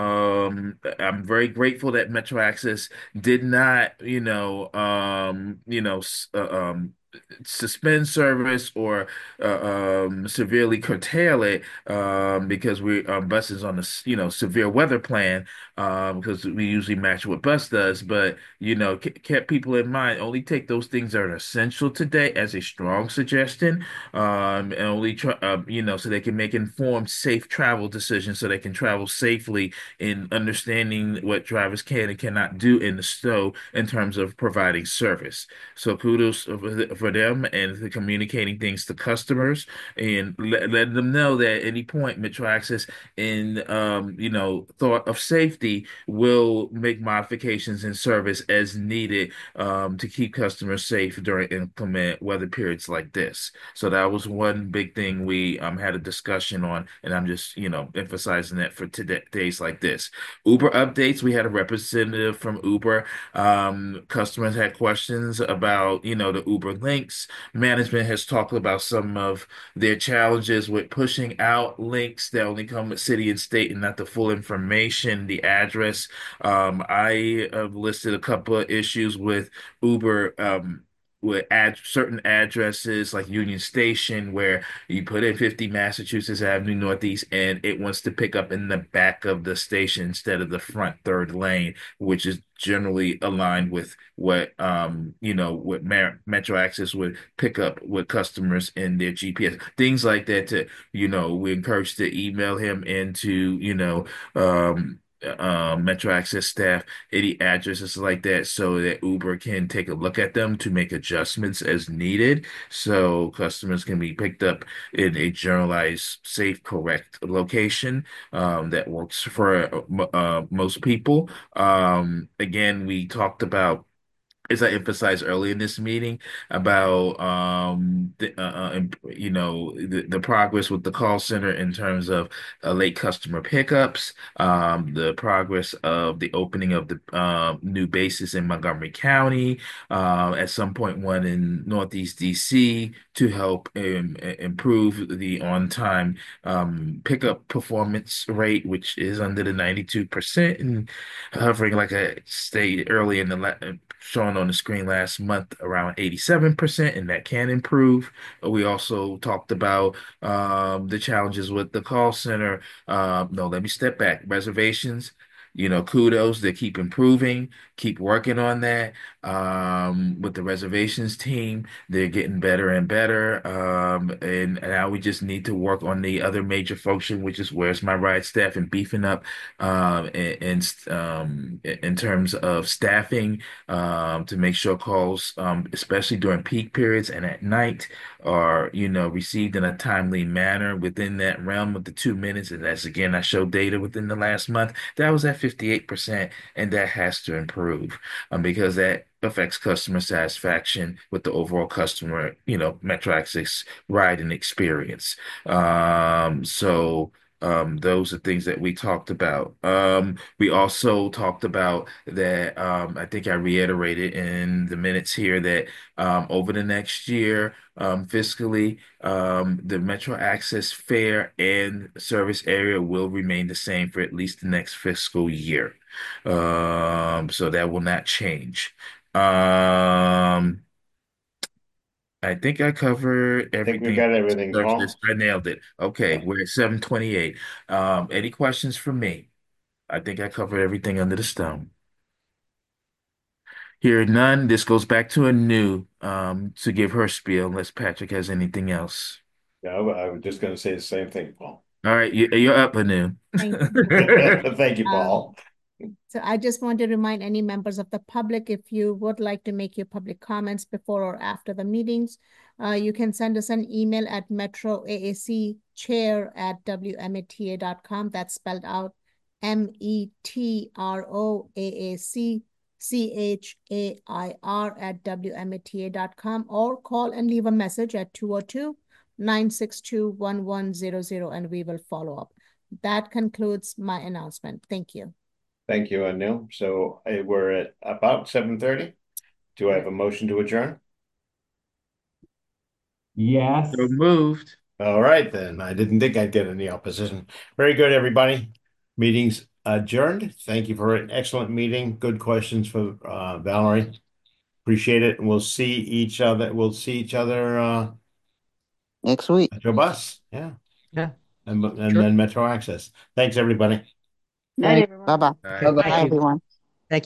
um, I'm very grateful that Metro Access did not, you know, um, you know, s- uh, um, suspend service or uh, um, severely curtail it um, because we our bus is on a s- you know severe weather plan um, because we usually match what bus does. But you know, ke- kept people in mind. Only take those things that are essential today as a strong suggestion, um, and only try, uh, you know, so they can make informed, safe travel decisions, so they can travel safely in understanding what drivers can and cannot do in the snow in terms of providing service. So kudos for for them and for communicating things to customers and let, letting them know that at any point Metro Access in um, you know, thought of safety will make modifications in service as needed um, to keep customers safe during inclement weather periods like this. So that was one big thing we um, had a discussion on, and I'm just, you know, emphasizing that for today, days like this. Uber updates, we had a representative from Uber. Um, customers had questions about, you know, the Uber links. Management has talked about some of their challenges with pushing out links that only come with city and state and not the full information, the address. Um, I have listed a couple of issues with Uber. Um, with ad certain addresses like Union Station, where you put in fifty Massachusetts Avenue Northeast and it wants to pick up in the back of the station instead of the front third lane, which is generally aligned with what um you know what Mer Metro Access would pick up with customers in their G P S. Things like that to, you know, we encourage to email him and to, you know, um uh, Metro Access staff any addresses like that so that Uber can take a look at them to make adjustments as needed so customers can be picked up in a generalized, safe, correct location um, that works for uh, uh, most people. Um, again, we talked about as I emphasized early in this meeting about um the, uh, uh, imp- you know the, the progress with the call center in terms of uh, late customer pickups, um the progress of the opening of the um new bases in Montgomery County, uh, at some point one in Northeast D C to help um, improve the on-time um pickup performance rate, which is under the ninety-two percent and hovering like I stated early in the la shown on the screen last month around eighty-seven percent, and that can improve. We also talked about um, the challenges with the call center. Um, no, let me step back. Reservations, you know, kudos. They keep improving, keep working on that. Um, with the reservations team, they're getting better and better. Um, and now we just need to work on the other major function, which is where's my ride staff and beefing up um, and, and um, in terms of staffing um, to make sure calls, um, especially during peak periods and at night, are, you know, received in a timely manner within that realm of the two minutes. And that's again, I showed data within the last month. That was at fifty-eight percent, and that has to improve um, because that affects customer satisfaction with the overall customer, you know, Metro Access riding experience. Um, so um, those are things that we talked about. Um, we also talked about that. Um, I think I reiterated in the minutes here that um, over the next year, um, fiscally, um, the Metro Access fare and service area will remain the same for at least the next fiscal year. Um, so that will not change. Um, I think I covered I think we everything. got everything, Paul. I nailed it. Okay, we're at seven twenty-eight. Um, any questions from me? I think I covered everything under the stone. Here, none. This goes back to Anu um, to give her spiel, unless Patrick has anything else. Yeah, I was just going to say the same thing, Paul. All right, you, you're up, Anu. Thank you. Thank you, Um, Paul. So I just want to remind any members of the public, if you would like to make your public comments before or after the meetings, uh, you can send us an email at metroaacchair at w m a t a dot com. That's spelled out M E T R O A A C C H A I R at w m a t a dot com, or call and leave a message at two oh two, nine six two, one one zero zero, and we will follow up. That concludes my announcement. Thank you. Thank you, Anil. So uh, we're at about seven thirty. Do I have a motion to adjourn? Yes. So moved. All right, then. I didn't think I'd get any opposition. Very good, everybody. Meeting's adjourned. Thank you for an excellent meeting. Good questions for uh, Valerie. Appreciate it. And we'll see each other. We'll see each other uh, next week. Metro Bus. Yeah. Yeah. And, and Sure. then Metro Access. Thanks, everybody. Night, everyone. Bye-bye. All right. Bye-bye, Thank you. everyone.